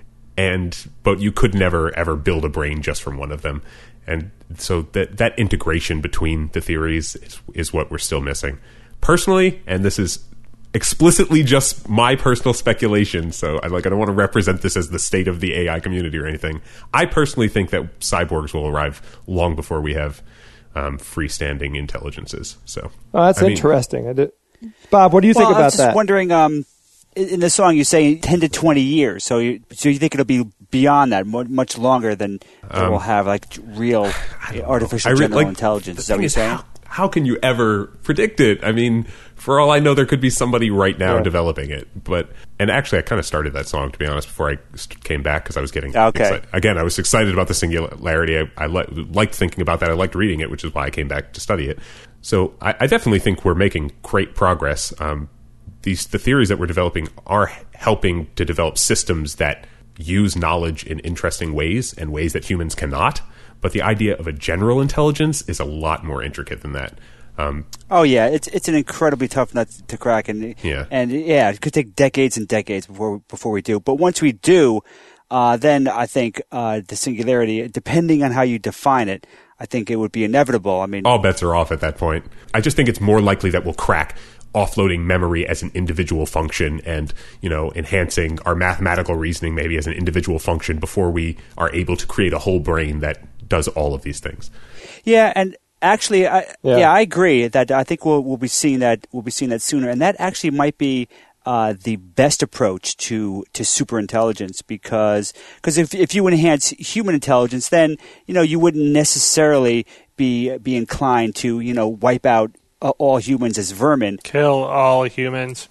and but you could never ever build a brain just from one of them. And so that that integration between the theories is, is what we're still missing. Personally, and this is explicitly just my personal speculation, so I like I don't want to represent this as the state of the A I community or anything. I personally think that cyborgs will arrive long before we have um, freestanding intelligences. So, oh, that's I interesting. Mean, I did, Bob, what do you well, think about I was just that? Wondering, um, in the song you say ten to twenty years, so you so you think it'll be beyond that, much longer than um, we'll have like real artificial re- general like, intelligence. Is that what you're saying? How, how can you ever predict it? I mean, for all I know, there could be somebody right now yeah. developing it. But and actually, I kind of started that song, to be honest, before I came back because I was getting okay. excited. Again, I was excited about the singularity. I, I li- liked thinking about that. I liked reading it, which is why I came back to study it. So I, I definitely think we're making great progress. Um, these the theories that we're developing are helping to develop systems that use knowledge in interesting ways and ways that humans cannot. But the idea of a general intelligence is a lot more intricate than that. Um, oh yeah, it's it's an incredibly tough nut to crack, and yeah, and yeah, it could take decades and decades before before we do. But once we do, uh, then I think uh, the singularity, depending on how you define it, I think it would be inevitable. I mean, all bets are off at that point. I just think it's more likely that we'll crack offloading memory as an individual function and, you know, enhancing our mathematical reasoning maybe as an individual function before we are able to create a whole brain that does all of these things. Yeah, and actually, I, yeah. yeah, I agree that I think we'll we'll be seeing that we'll be seeing that sooner, and that actually might be uh, the best approach to to superintelligence because because if if you enhance human intelligence, then you know you wouldn't necessarily be be inclined to you know wipe out Uh, all humans as vermin. Kill all humans.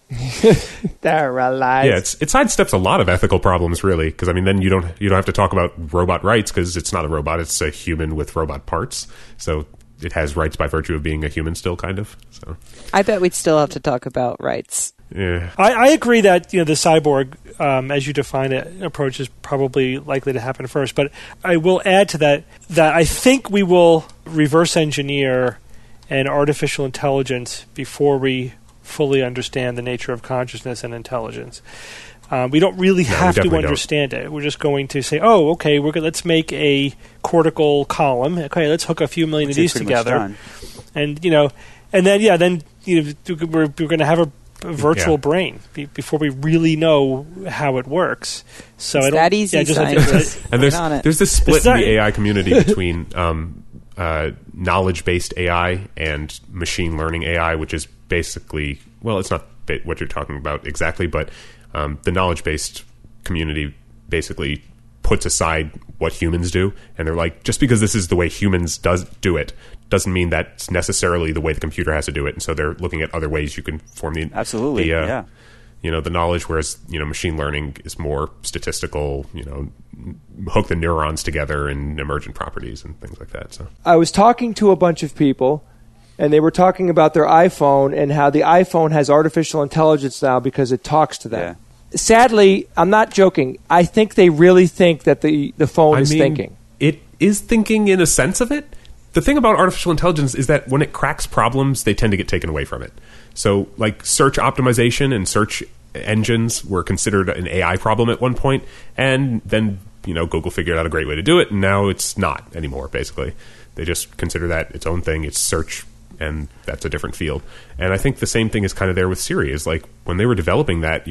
They're alive. Yeah, it's, it sidesteps a lot of ethical problems, really, because I mean, then you don't you don't have to talk about robot rights because it's not a robot; it's a human with robot parts. So it has rights by virtue of being a human, still, kind of. So I bet we'd still have to talk about rights. Yeah, I, I agree that you know the cyborg, um, as you define it, approach is probably likely to happen first. But I will add to that that I think we will reverse engineer and artificial intelligence before we fully understand the nature of consciousness and intelligence. Um, we don't really no, have we to understand don't. it. We're just going to say, oh, okay, we're go- let's make a cortical column. Okay, let's hook a few million Which of these together, and you know, and then yeah, then you know, we're we're going to have a, a virtual yeah. brain be- before we really know how it works. So it's I don't, that easy, yeah, just scientists. and there's there's this split that, in the A I community between um, uh, knowledge-based A I and machine learning A I, which is basically, well, it's not ba- what you're talking about exactly, but um, the knowledge-based community basically puts aside what humans do, and they're like, just because this is the way humans does do it doesn't mean that's necessarily the way the computer has to do it. And so they're looking at other ways you can form the absolutely, the, uh, yeah. you know, the knowledge, whereas, you know, machine learning is more statistical, you know, hook the neurons together and emergent properties and things like that. So I was talking to a bunch of people, and they were talking about their iPhone and how the iPhone has artificial intelligence now because it talks to them. Yeah. Sadly, I'm not joking. I think they really think that the, the phone I is mean, thinking. It is thinking in a sense of it. The thing about artificial intelligence is that when it cracks problems, they tend to get taken away from it. So, like, search optimization and search engines were considered an A I problem at one point, and then, you know, Google figured out a great way to do it, and now it's not anymore, basically. They just consider that its own thing. It's search, and that's a different field. And I think the same thing is kind of there with Siri, is like, when they were developing that, if you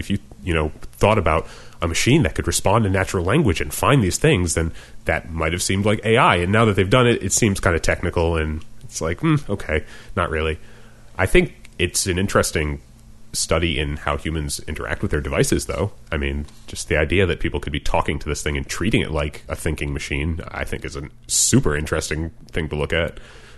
you know, thought about a machine that could respond in natural language and find these things, then that might have seemed like A I. And now that they've done it, it seems kind of technical, and it's like, hmm, okay, not really. I think it's an interesting study in how humans interact with their devices, though. I mean, just the idea that people could be talking to this thing and treating it like a thinking machine, I think is a super interesting thing to look at.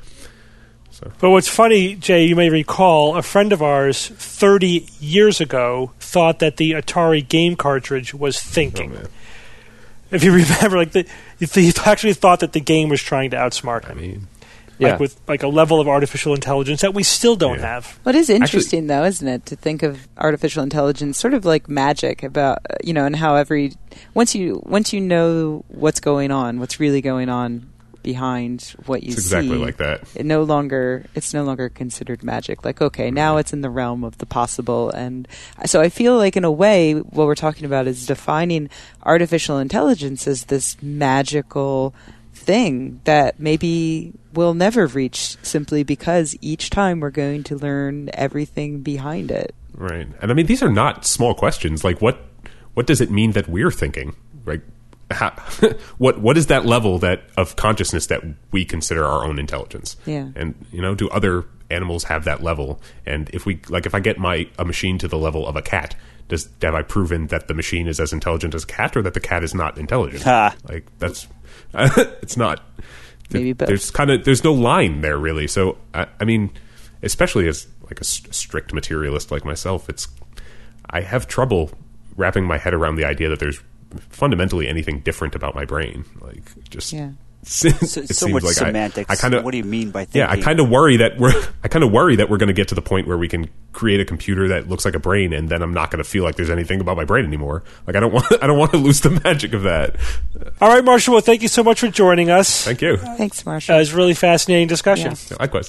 So. But what's funny, Jay, you may recall, a friend of ours thirty years ago thought that the Atari game cartridge was thinking. Oh, if you remember, like the, he actually thought that the game was trying to outsmart him. I mean, like yeah. with like a level of artificial intelligence that we still don't Yeah. have. What is interesting, though, isn't it, to think of artificial intelligence sort of like magic about, uh, you know, and how every once you once you know what's going on, what's really going on behind what you It's exactly see, like that. It no longer it's no longer considered magic. Like, okay, now it's in the realm of the possible, and so I feel like in a way what we're talking about is defining artificial intelligence as this magical thing that maybe we'll never reach, simply because each time we're going to learn everything behind it. Right. And I mean, these are not small questions. Like, what what does it mean that we're thinking? Like, how, what what is that level that of consciousness that we consider our own intelligence? Yeah. And, you know, do other animals have that level? And if we, like, if I get my a machine to the level of a cat, does have I proven that the machine is as intelligent as a cat, or that the cat is not intelligent? Ha. Like, that's it's not. Maybe both. There's kind of there's no line there, really. So I, I mean, especially as like a st- strict materialist like myself, it's I have trouble wrapping my head around the idea that there's fundamentally anything different about my brain. Like, just Yeah. So, it so seems much like semantics. I, I kind of what do you mean by thinking? yeah. I kind of worry that we're I kind of worry that we're going to get to the point where we can create a computer that looks like a brain, and then I'm not going to feel like there's anything about my brain anymore. Like, I don't want I don't want to lose the magic of that. All right, Marshall, well, thank you so much for joining us. Thank you. Thanks, Uh, Marshall. it was a really fascinating discussion. Yeah. Yeah, likewise.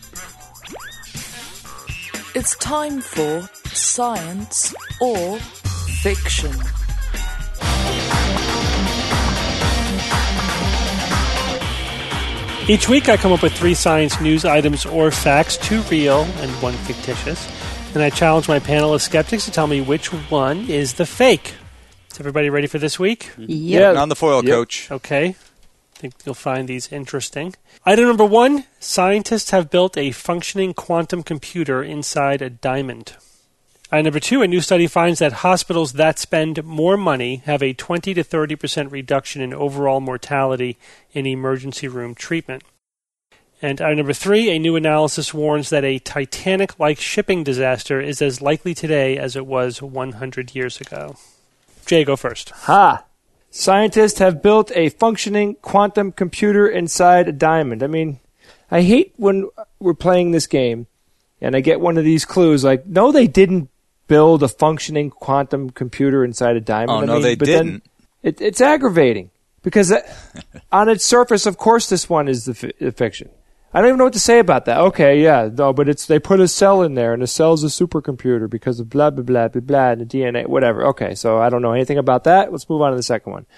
It's time for Science or Fiction. Each week I come up with three science news items or facts, two real and one fictitious. And I challenge my panel of skeptics to tell me which one is the fake. Is everybody ready for this week? Yep. On the foil, Yep. coach. Okay. I think you'll find these interesting. Item number one, scientists have built a functioning quantum computer inside a diamond. Item number two, a new study finds that hospitals that spend more money have a twenty to thirty percent reduction in overall mortality in emergency room treatment. And item number three, a new analysis warns that a Titanic-like shipping disaster is as likely today as it was one hundred years ago. Jay, go first. Ha! Scientists have built a functioning quantum computer inside a diamond. I mean, I hate when we're playing this game and I get one of these clues like, no, they didn't build a functioning quantum computer inside a diamond. Oh, I no, mean, they but then didn't. It, it's aggravating because uh, on its surface, of course, this one is the, fi- the fiction. I don't even know what to say about that. Okay, yeah, no, but it's they put a cell in there, and the cell's a supercomputer because of blah, blah, blah, blah, blah, and the D N A, whatever. Okay, so I don't know anything about that. Let's move on to the second one.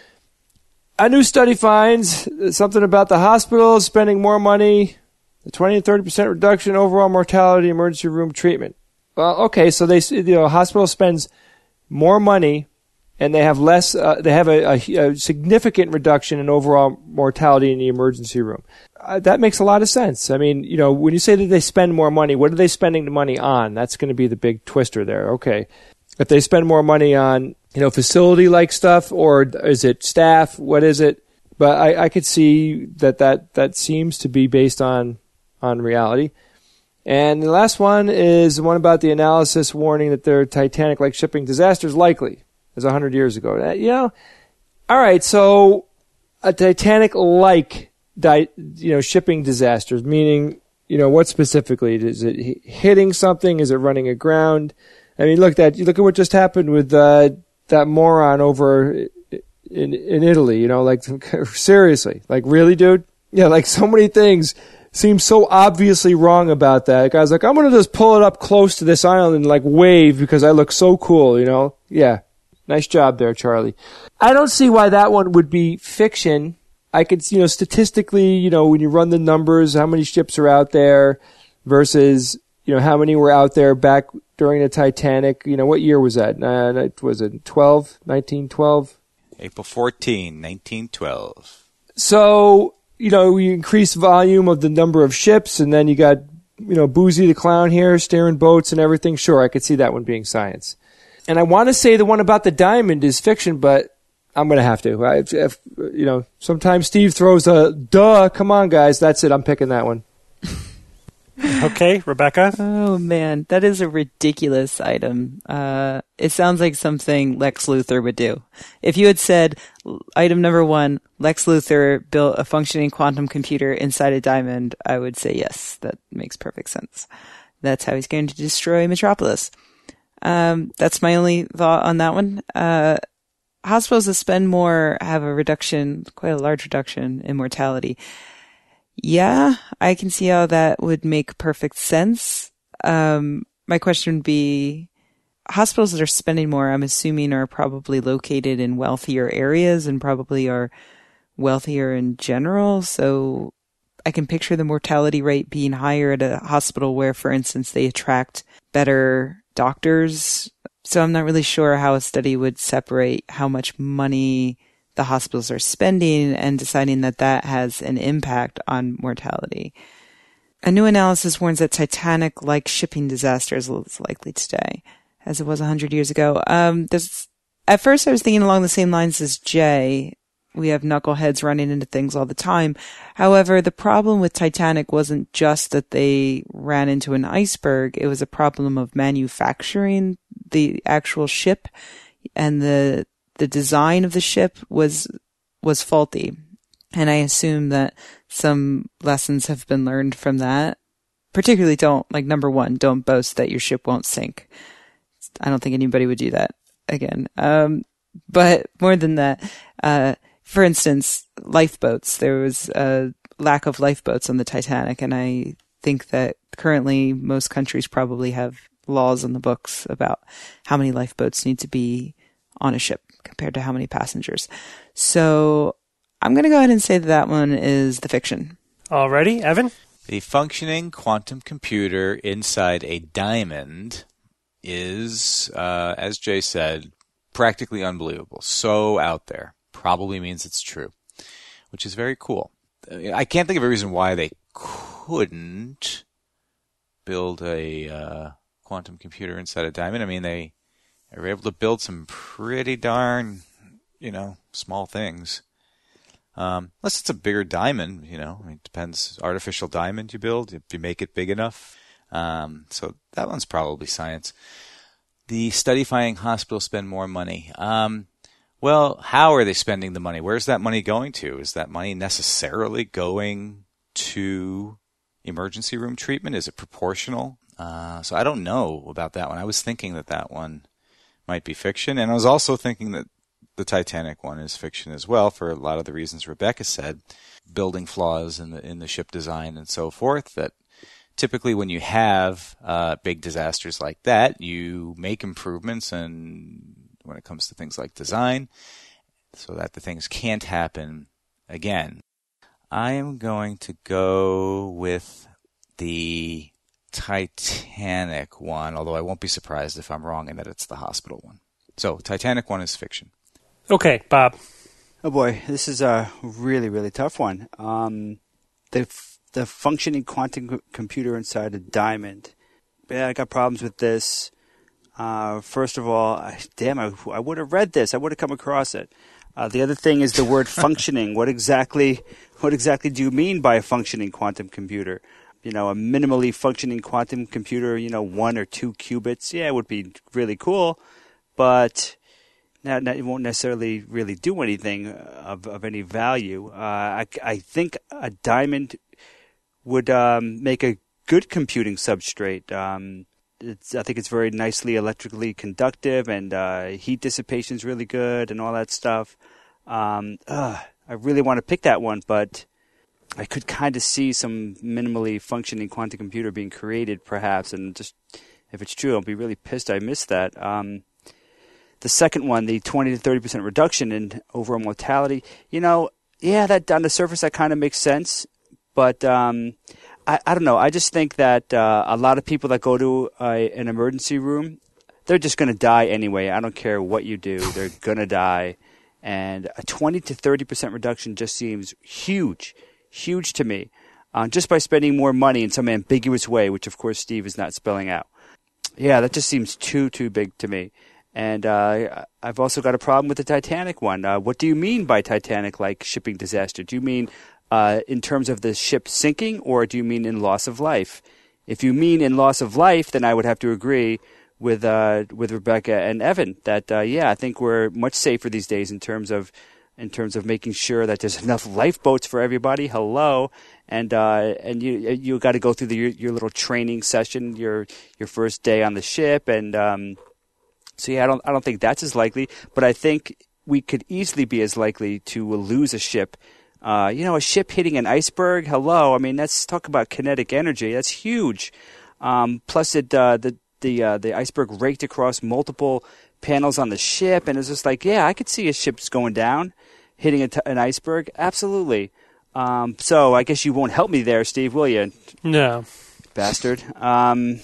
A new study finds something about the hospitals spending more money, the twenty to thirty percent reduction in overall mortality, emergency room treatment. Well, okay, so they, you know, hospital spends more money, and they have less. Uh, they have a, a, a significant reduction in overall mortality in the emergency room. Uh, that makes a lot of sense. I mean, you know, when you say that they spend more money, what are they spending the money on? That's going to be the big twister there. Okay, if they spend more money on, you know, facility-like stuff, or is it staff? What is it? But I, I could see that, that that seems to be based on on reality. And the last one is the one about the analysis warning that their Titanic-like shipping disaster is likely as one hundred years ago. Uh, You know, all right, so a Titanic-like di- you know, shipping disasters, meaning, you know, what specifically? Is it h- hitting something? Is it running aground? I mean, look at look at what just happened with uh, that moron over in in Italy. You know, like seriously, like really, dude. Yeah, like so many things seem so obviously wrong about that. The guy's like, I'm gonna just pull it up close to this island and like wave because I look so cool. You know? Yeah, nice job there, Charlie. I don't see why that one would be fiction. I could, you know, statistically, you know, when you run the numbers, how many ships are out there versus, you know, how many were out there back during the Titanic? You know, what year was that? Uh, was it twelve, nineteen twelve? April fourteenth, nineteen twelve. So, you know, you increase volume of the number of ships, and then you got, you know, Boozy the Clown here steering boats and everything. Sure, I could see that one being science. And I want to say the one about the diamond is fiction, but I'm going to have to. I, if, you know, sometimes Steve throws a, duh, come on, guys, that's it. I'm picking that one. Okay, Rebecca? Oh, man, that is a ridiculous item. Uh, it sounds like something Lex Luthor would do. If you had said, item number one, Lex Luthor built a functioning quantum computer inside a diamond, I would say yes, that makes perfect sense. That's how he's going to destroy Metropolis. Um, that's my only thought on that one. Uh, hospitals that spend more have a reduction, quite a large reduction in mortality. Yeah, I can see how that would make perfect sense. Um, my question would be, hospitals that are spending more, I'm assuming, are probably located in wealthier areas and probably are wealthier in general. So I can picture the mortality rate being higher at a hospital where, for instance, they attract better doctors. So I'm not really sure how a study would separate how much money the hospitals are spending and deciding that that has an impact on mortality. A new analysis warns that Titanic-like shipping disasters is likely today, as it was one hundred years ago. Um, this, at first I was thinking along the same lines as Jay. We have knuckleheads running into things all the time. However, the problem with Titanic wasn't just that they ran into an iceberg. It was a problem of manufacturing the actual ship, and the the design of the ship was was faulty. And I assume that some lessons have been learned from that. Particularly don't, like, number one, don't boast that your ship won't sink. I don't think anybody would do that again. Um, but more than that, uh, for instance, lifeboats. There was a lack of lifeboats on the Titanic, and I think that currently most countries probably have laws on the books about how many lifeboats need to be on a ship compared to how many passengers. So I'm going to go ahead and say that that one is the fiction. Alrighty, Evan? The functioning quantum computer inside a diamond is, uh, as Jay said, practically unbelievable. So out there. Probably means it's true, which is very cool. I can't think of a reason why they couldn't build a uh, quantum computer inside a diamond. I mean, they, they were able to build some pretty darn, you know, small things. Um, unless it's a bigger diamond, you know, I mean, it depends. Artificial diamond you build, if you make it big enough. Um, so that one's probably science. The study-fying hospitals spend more money. Um, well, how are they spending the money? Where's that money going to? Is that money necessarily going to emergency room treatment? Is it proportional? Uh, so I don't know about that one. I was thinking that that one might be fiction, and I was also thinking that the Titanic one is fiction as well for a lot of the reasons Rebecca said, building flaws in the in the ship design and so forth, that typically when you have uh, big disasters like that, you make improvements and when it comes to things like design so that the things can't happen again. I am going to go with the Titanic one, although I won't be surprised if I'm wrong and that it's the hospital one. So Titanic one is fiction. Okay, Bob. Oh boy, this is a really, really tough one. Um, the f- the functioning quantum c- computer inside a diamond. Yeah, I got problems with this. Uh, first of all, I, damn, I, I would have read this. I would have come across it. Uh, the other thing is the word functioning. What exactly, what exactly do you mean by a functioning quantum computer? You know, a minimally functioning quantum computer, you know, one or two qubits. Yeah, it would be really cool, but Now, it won't necessarily really do anything of, of any value. Uh, I, I think a diamond would um, make a good computing substrate. Um, it's, I think it's very nicely electrically conductive, and uh, heat dissipation is really good, and all that stuff. Um, uh, I really want to pick that one, but I could kind of see some minimally functioning quantum computer being created, perhaps. And just if it's true, I'll be really pissed I missed that. Um, The second one, the twenty to thirty percent reduction in overall mortality, you know, yeah, that on the surface that kind of makes sense, but um, I, I don't know. I just think that uh, a lot of people that go to a, an emergency room, they're just going to die anyway. I don't care what you do. They're going to die. And a twenty to thirty percent reduction just seems huge, huge to me, uh, just by spending more money in some ambiguous way, which, of course, Steve is not spelling out. Yeah, that just seems too, too big to me. And uh, I've also got a problem with the Titanic one. Uh, what do you mean by Titanic-like shipping disaster? Do you mean uh, in terms of the ship sinking, or do you mean in loss of life? If you mean in loss of life, then I would have to agree with uh, with Rebecca and Evan that uh, yeah, I think we're much safer these days in terms of in terms of making sure that there's enough lifeboats for everybody. Hello, and uh, and you you got to go through the, your, your little training session, your your first day on the ship, and um, so yeah, I don't I don't think that's as likely, but I think we could easily be as likely to lose a ship. Uh, you know, a ship hitting an iceberg. Hello, I mean, let's talk about kinetic energy. That's huge. Um, plus, it uh, the the uh, the iceberg raked across multiple panels on the ship, and it's just like, yeah, I could see a ship's going down, hitting a t- an iceberg. Absolutely. Um, so I guess you won't help me there, Steve, will you? No, bastard. Um,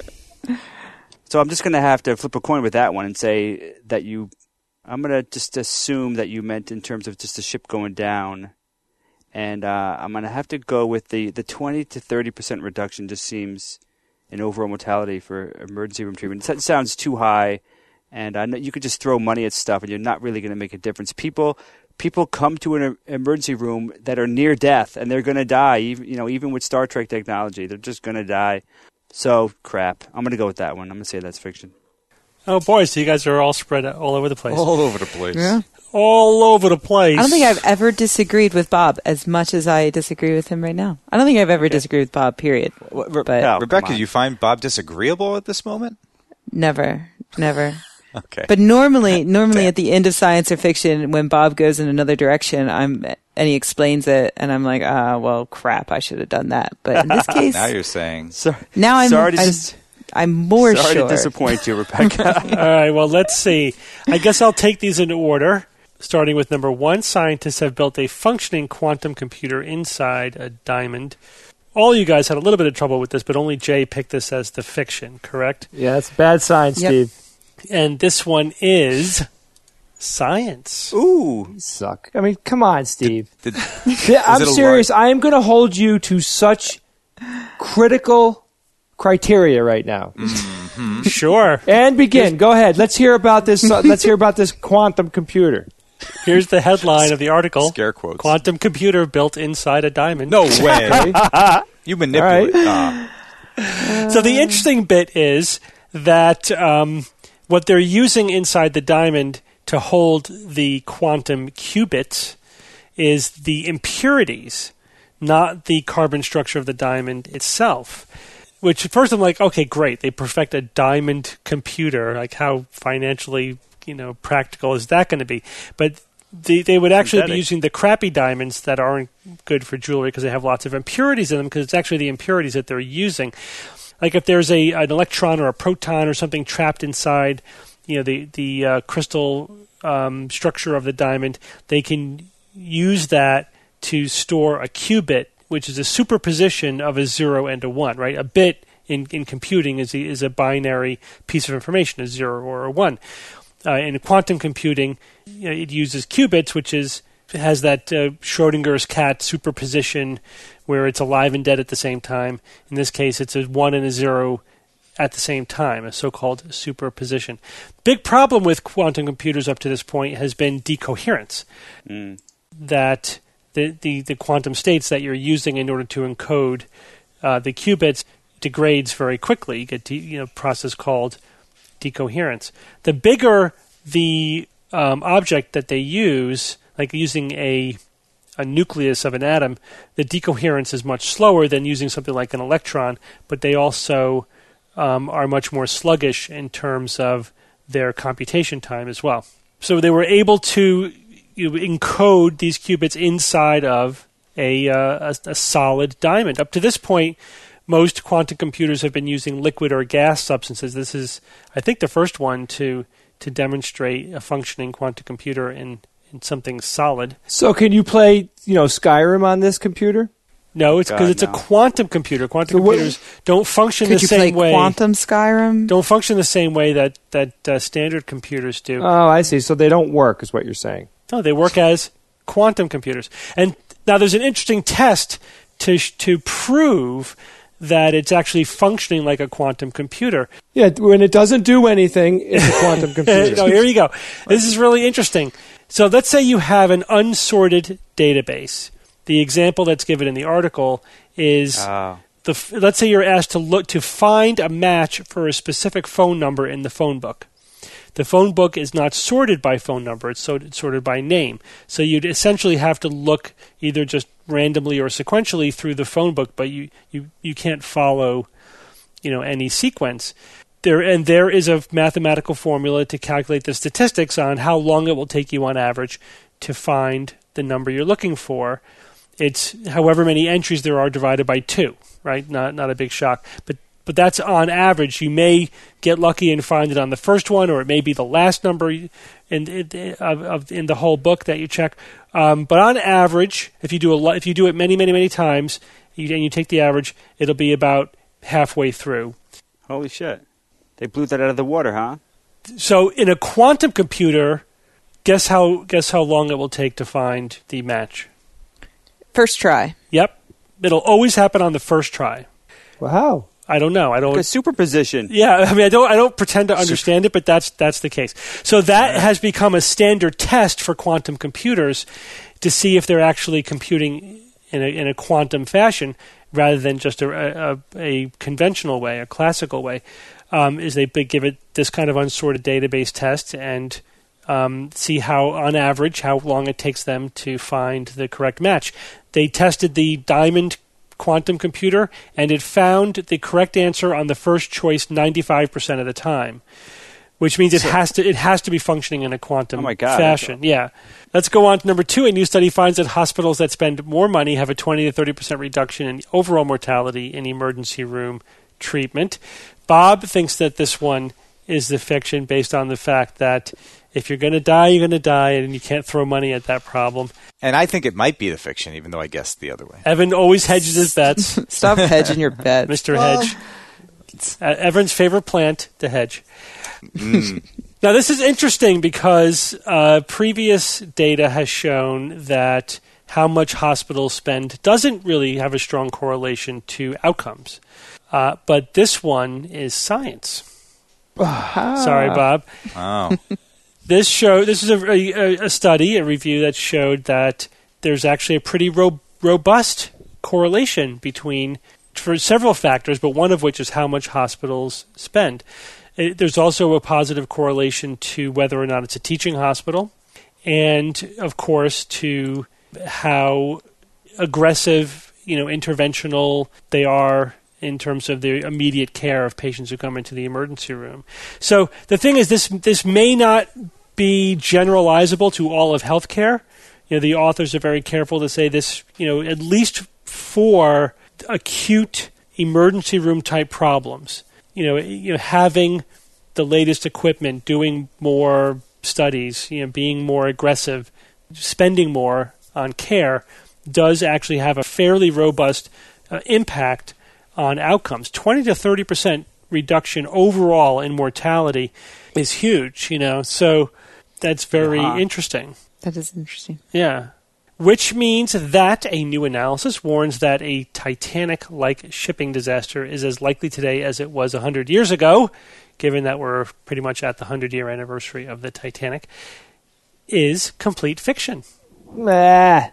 so I'm just going to have to flip a coin with that one and say that you. I'm going to just assume that you meant in terms of just the ship going down. And uh, I'm going to have to go with the, the twenty to thirty percent reduction. Just seems in overall mortality for emergency room treatment. It sounds too high, and I know you could just throw money at stuff, and you're not really going to make a difference. People people come to an emergency room that are near death, and they're going to die. Even, you know, even with Star Trek technology, they're just going to die. So, crap. I'm going to go with that one. I'm going to say that's fiction. Oh, boy, so you guys are all spread out all over the place. All over the place. Yeah. All over the place. I don't think I've ever disagreed with Bob as much as I disagree with him right now. I don't think I've ever okay. disagreed with Bob, period. Well, Re- but oh, Rebecca, do you find Bob disagreeable at this moment? Never. Never. Okay. But normally, normally at the end of science or fiction, when Bob goes in another direction, I'm and he explains it, and I'm like, ah, well, crap, I should have done that. But in this case... now you're saying... So, now I'm... Sorry to I'm, just... I'm more Sorry sure. to disappoint you, Rebecca. All right, well, let's see. I guess I'll take these in order, starting with number one. Scientists have built a functioning quantum computer inside a diamond. All you guys had a little bit of trouble with this, but only Jay picked this as the fiction, correct? Yeah, that's bad science, yep. Steve. And this one is science. Ooh. You suck. I mean, come on, Steve. Did, did, yeah, I'm serious. Lar- I am going to hold you to such critical criteria right now. Mm-hmm. Sure. And begin. Here's, Go ahead. Let's hear about this. Uh, let's hear about this quantum computer. Here's the headline of the article. Scare quotes. Quantum computer built inside a diamond. No way. You manipulate. Right. Ah. So the interesting bit is that um, what they're using inside the diamond to hold the quantum qubits is the impurities, not the carbon structure of the diamond itself. Which, at first I'm like, okay, great. They perfect a diamond computer. Like, how financially, you know, practical is that going to be? But they, they would actually Synthetic. be using the crappy diamonds that aren't good for jewelry because they have lots of impurities in them, because it's actually the impurities that they're using. Like, if there's a an electron or a proton or something trapped inside, you know, the, the uh, crystal um, structure of the diamond, they can use that to store a qubit, which is a superposition of a zero and a one, right? A bit in, in computing is a, is a binary piece of information, a zero or a one. Uh, in quantum computing, you know, it uses qubits, which is has that uh, Schrodinger's cat superposition where it's alive and dead at the same time. In this case, it's a one and a zero at the same time, a so-called superposition. Big problem with quantum computers up to this point has been decoherence. Mm. That... The, the, the quantum states that you're using in order to encode uh, the qubits degrades very quickly. You get de- you know process called decoherence. The bigger the um, object that they use, like using a a nucleus of an atom, the decoherence is much slower than using something like an electron, but they also um, are much more sluggish in terms of their computation time as well. So they were able to you encode these qubits inside of a, uh, a a solid diamond. Up to this point, most quantum computers have been using liquid or gas substances. This is, I think, the first one to to demonstrate a functioning quantum computer in, in something solid. So can you play, you know, Skyrim on this computer? No, it's because God, it's no. a quantum computer. Quantum So what- computers don't function Could the you same play way. Quantum Skyrim? Don't function the same way that that uh, standard computers do. Oh, I see. So they don't work, is what you're saying. No, they work as quantum computers. And now there's an interesting test to sh- to prove that it's actually functioning like a quantum computer. Yeah, when it doesn't do anything, it's a quantum computer. No, here you go. This is really interesting. So let's say you have an unsorted database. The example that's given in the article is Oh. the f- let's say you're asked to look to find a match for a specific phone number in the phone book. The phone book is not sorted by phone number, it's so- it's sorted by name. So you'd essentially have to look either just randomly or sequentially through the phone book, but you, you, you can't follow, you know, any sequence. There and there is a mathematical formula to calculate the statistics on how long it will take you on average to find the number you're looking for. It's however many entries there are divided by two, right? Not not a big shock, but but that's on average. You may get lucky and find it on the first one, or it may be the last number in in, of, of, in the whole book that you check. Um, but on average, if you do a lo- if you do it many many many times, you, and you take the average, it'll be about halfway through. Holy shit. They blew that out of the water, huh? So in a quantum computer, guess how guess how long it will take to find the match? First try. Yep. It'll always happen on the first try. Well, how? I don't know. I don't. Like a superposition. Yeah, I mean, I don't. I don't pretend to understand it, but that's that's the case. So that has become a standard test for quantum computers to see if they're actually computing in a in a quantum fashion rather than just a a, a conventional way, a classical way. Um, is they give it this kind of unsorted database test and um, see how, on average, how long it takes them to find the correct match. They tested the Diamond quantum computer, and it found the correct answer on the first choice ninety-five percent of the time, which means it So- has to it has to be functioning in a quantum Oh my God. fashion. Yeah. Let's go on to number two. A new study finds that hospitals that spend more money have a twenty to thirty percent reduction in overall mortality in emergency room treatment. Bob thinks that this one is the fiction based on the fact that if you're going to die, you're going to die, and you can't throw money at that problem. And I think it might be the fiction, even though I guessed the other way. Evan always hedges his bets. Stop hedging your bets. Mister Hedge. Uh, Everyone's favorite plant, the hedge. Now, this is interesting because uh, previous data has shown that how much hospitals spend doesn't really have a strong correlation to outcomes. Uh, but this one is science. Sorry, Bob. Oh. This show. This is a, a, a study, a review that showed that there's actually a pretty ro- robust correlation between for several factors, but one of which is how much hospitals spend. It, there's also a positive correlation to whether or not it's a teaching hospital, and of course to how aggressive, you know, interventional they are in terms of the immediate care of patients who come into the emergency room. So the thing is, this this may not be generalizable to all of healthcare. You know, the authors are very careful to say this, you know, at least for acute emergency room type problems. You know, you know, having the latest equipment, doing more studies, you know, being more aggressive, spending more on care does actually have a fairly robust uh, impact on outcomes. twenty to thirty percent reduction overall in mortality is huge, you know, so that's very Uh-huh. interesting. That is interesting. Yeah. Which means that a new analysis warns that a Titanic-like shipping disaster is as likely today as it was one hundred years ago, given that we're pretty much at the hundred-year anniversary of the Titanic, is complete fiction. Nah.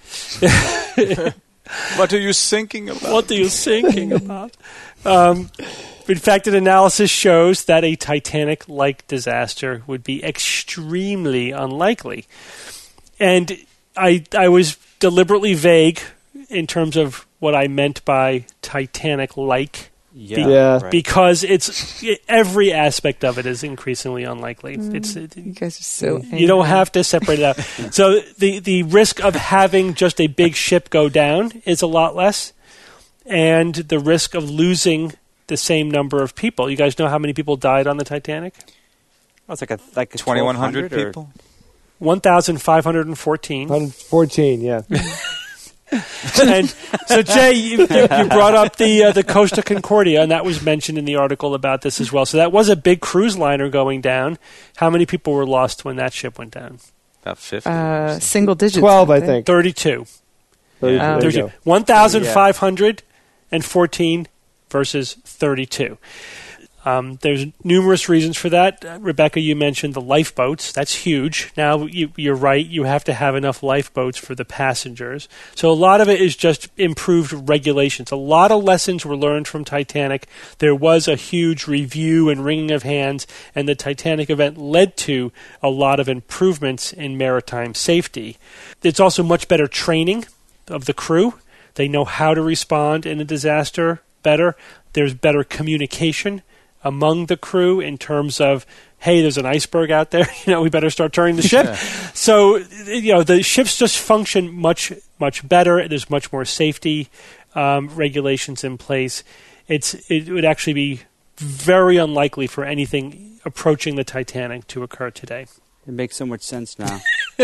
What are you thinking about? What are you thinking about? Um, in fact, an analysis shows that a Titanic-like disaster would be extremely unlikely. And I, I was deliberately vague in terms of what I meant by Titanic-like. Yeah, Yeah. right. Because it's every aspect of it is increasingly unlikely. Mm. It's it, You guys are so you don't angry. have to separate it out. So the the risk of having just a big ship go down is a lot less, and the risk of losing the same number of people. You guys know how many people died on the Titanic? Oh, it's like a like a twenty-one hundred or- people? One thousand five hundred and fourteen. one fourteen, yeah. And so, Jay, you, you, you brought up the uh, the Costa Concordia, and that was mentioned in the article about this as well. So that was a big cruise liner going down. How many people were lost when that ship went down? About fifty. Uh, single digits. twelve, I think. thirty-two. Yeah. Oh. thirty-two. one thousand five hundred fourteen versus thirty-two. Um, there's numerous reasons for that. Uh, Rebecca, you mentioned the lifeboats. That's huge. Now, you, you're right. You have to have enough lifeboats for the passengers. So a lot of it is just improved regulations. A lot of lessons were learned from Titanic. There was a huge review and wringing of hands, and the Titanic event led to a lot of improvements in maritime safety. It's also much better training of the crew. They know how to respond in a disaster better. There's better communication among the crew in terms of, hey, there's an iceberg out there, you know, we better start turning the ship. So, you know, the ships just function much, much better. There's much more safety um, regulations in place. It's It would actually be very unlikely for anything approaching the Titanic to occur today. It makes so much sense now.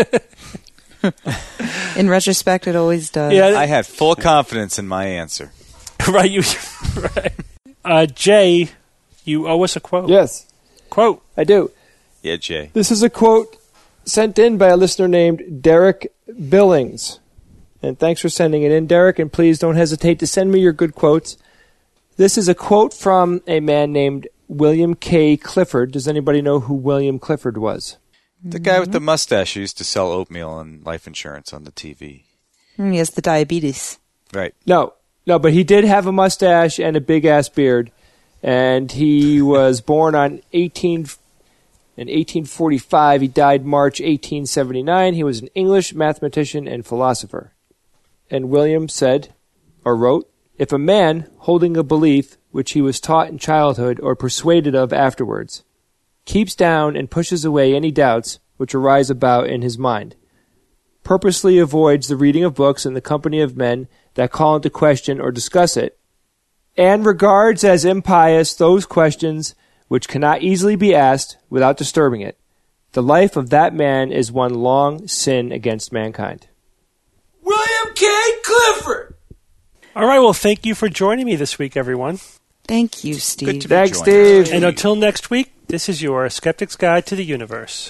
In retrospect, it always does. Yeah, I had full confidence in my answer. right. You, right. Uh, Jay, you owe us a quote. Yes. Quote. I do. Yeah, Jay. This is a quote sent in by a listener named Derek Billings. And thanks for sending it in, Derek, and please don't hesitate to send me your good quotes. This is a quote from a man named William K. Clifford. Does anybody know who William Clifford was? The guy with the mustache who used to sell oatmeal and life insurance on the T V. Mm, he has the diabetes. Right. No. No, but he did have a mustache and a big-ass beard. And he was born on eighteen in eighteen forty-five. He died March eighteen seventy-nine. He was an English mathematician and philosopher. And William said, or wrote, if a man holding a belief which he was taught in childhood or persuaded of afterwards, keeps down and pushes away any doubts which arise about in his mind, purposely avoids the reading of books in the company of men that call into question or discuss it, and regards as impious those questions which cannot easily be asked without disturbing it, the life of that man is one long sin against mankind. William K. Clifford! All right, well, thank you for joining me this week, everyone. Thank you, Steve. Good to be Thanks, joined. Steve. And until next week, this is your Skeptic's Guide to the Universe.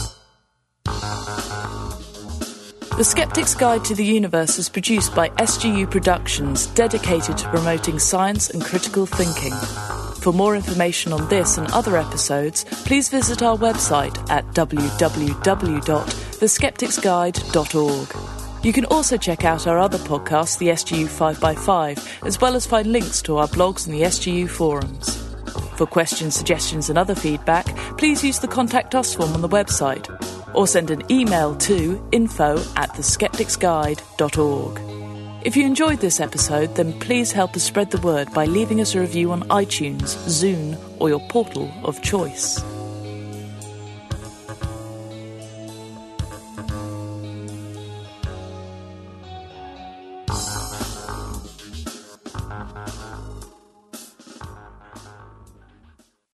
The Skeptic's Guide to the Universe is produced by S G U Productions, dedicated to promoting science and critical thinking. For more information on this and other episodes, please visit our website at w w w dot the skeptics guide dot org. You can also check out our other podcast, the S G U five by five, as well as find links to our blogs and the S G U forums. For questions, suggestions and other feedback, please use the Contact Us form on the website, or send an email to info at the skeptics guide dot org. If you enjoyed this episode, then please help us spread the word by leaving us a review on iTunes, Zune, or your portal of choice.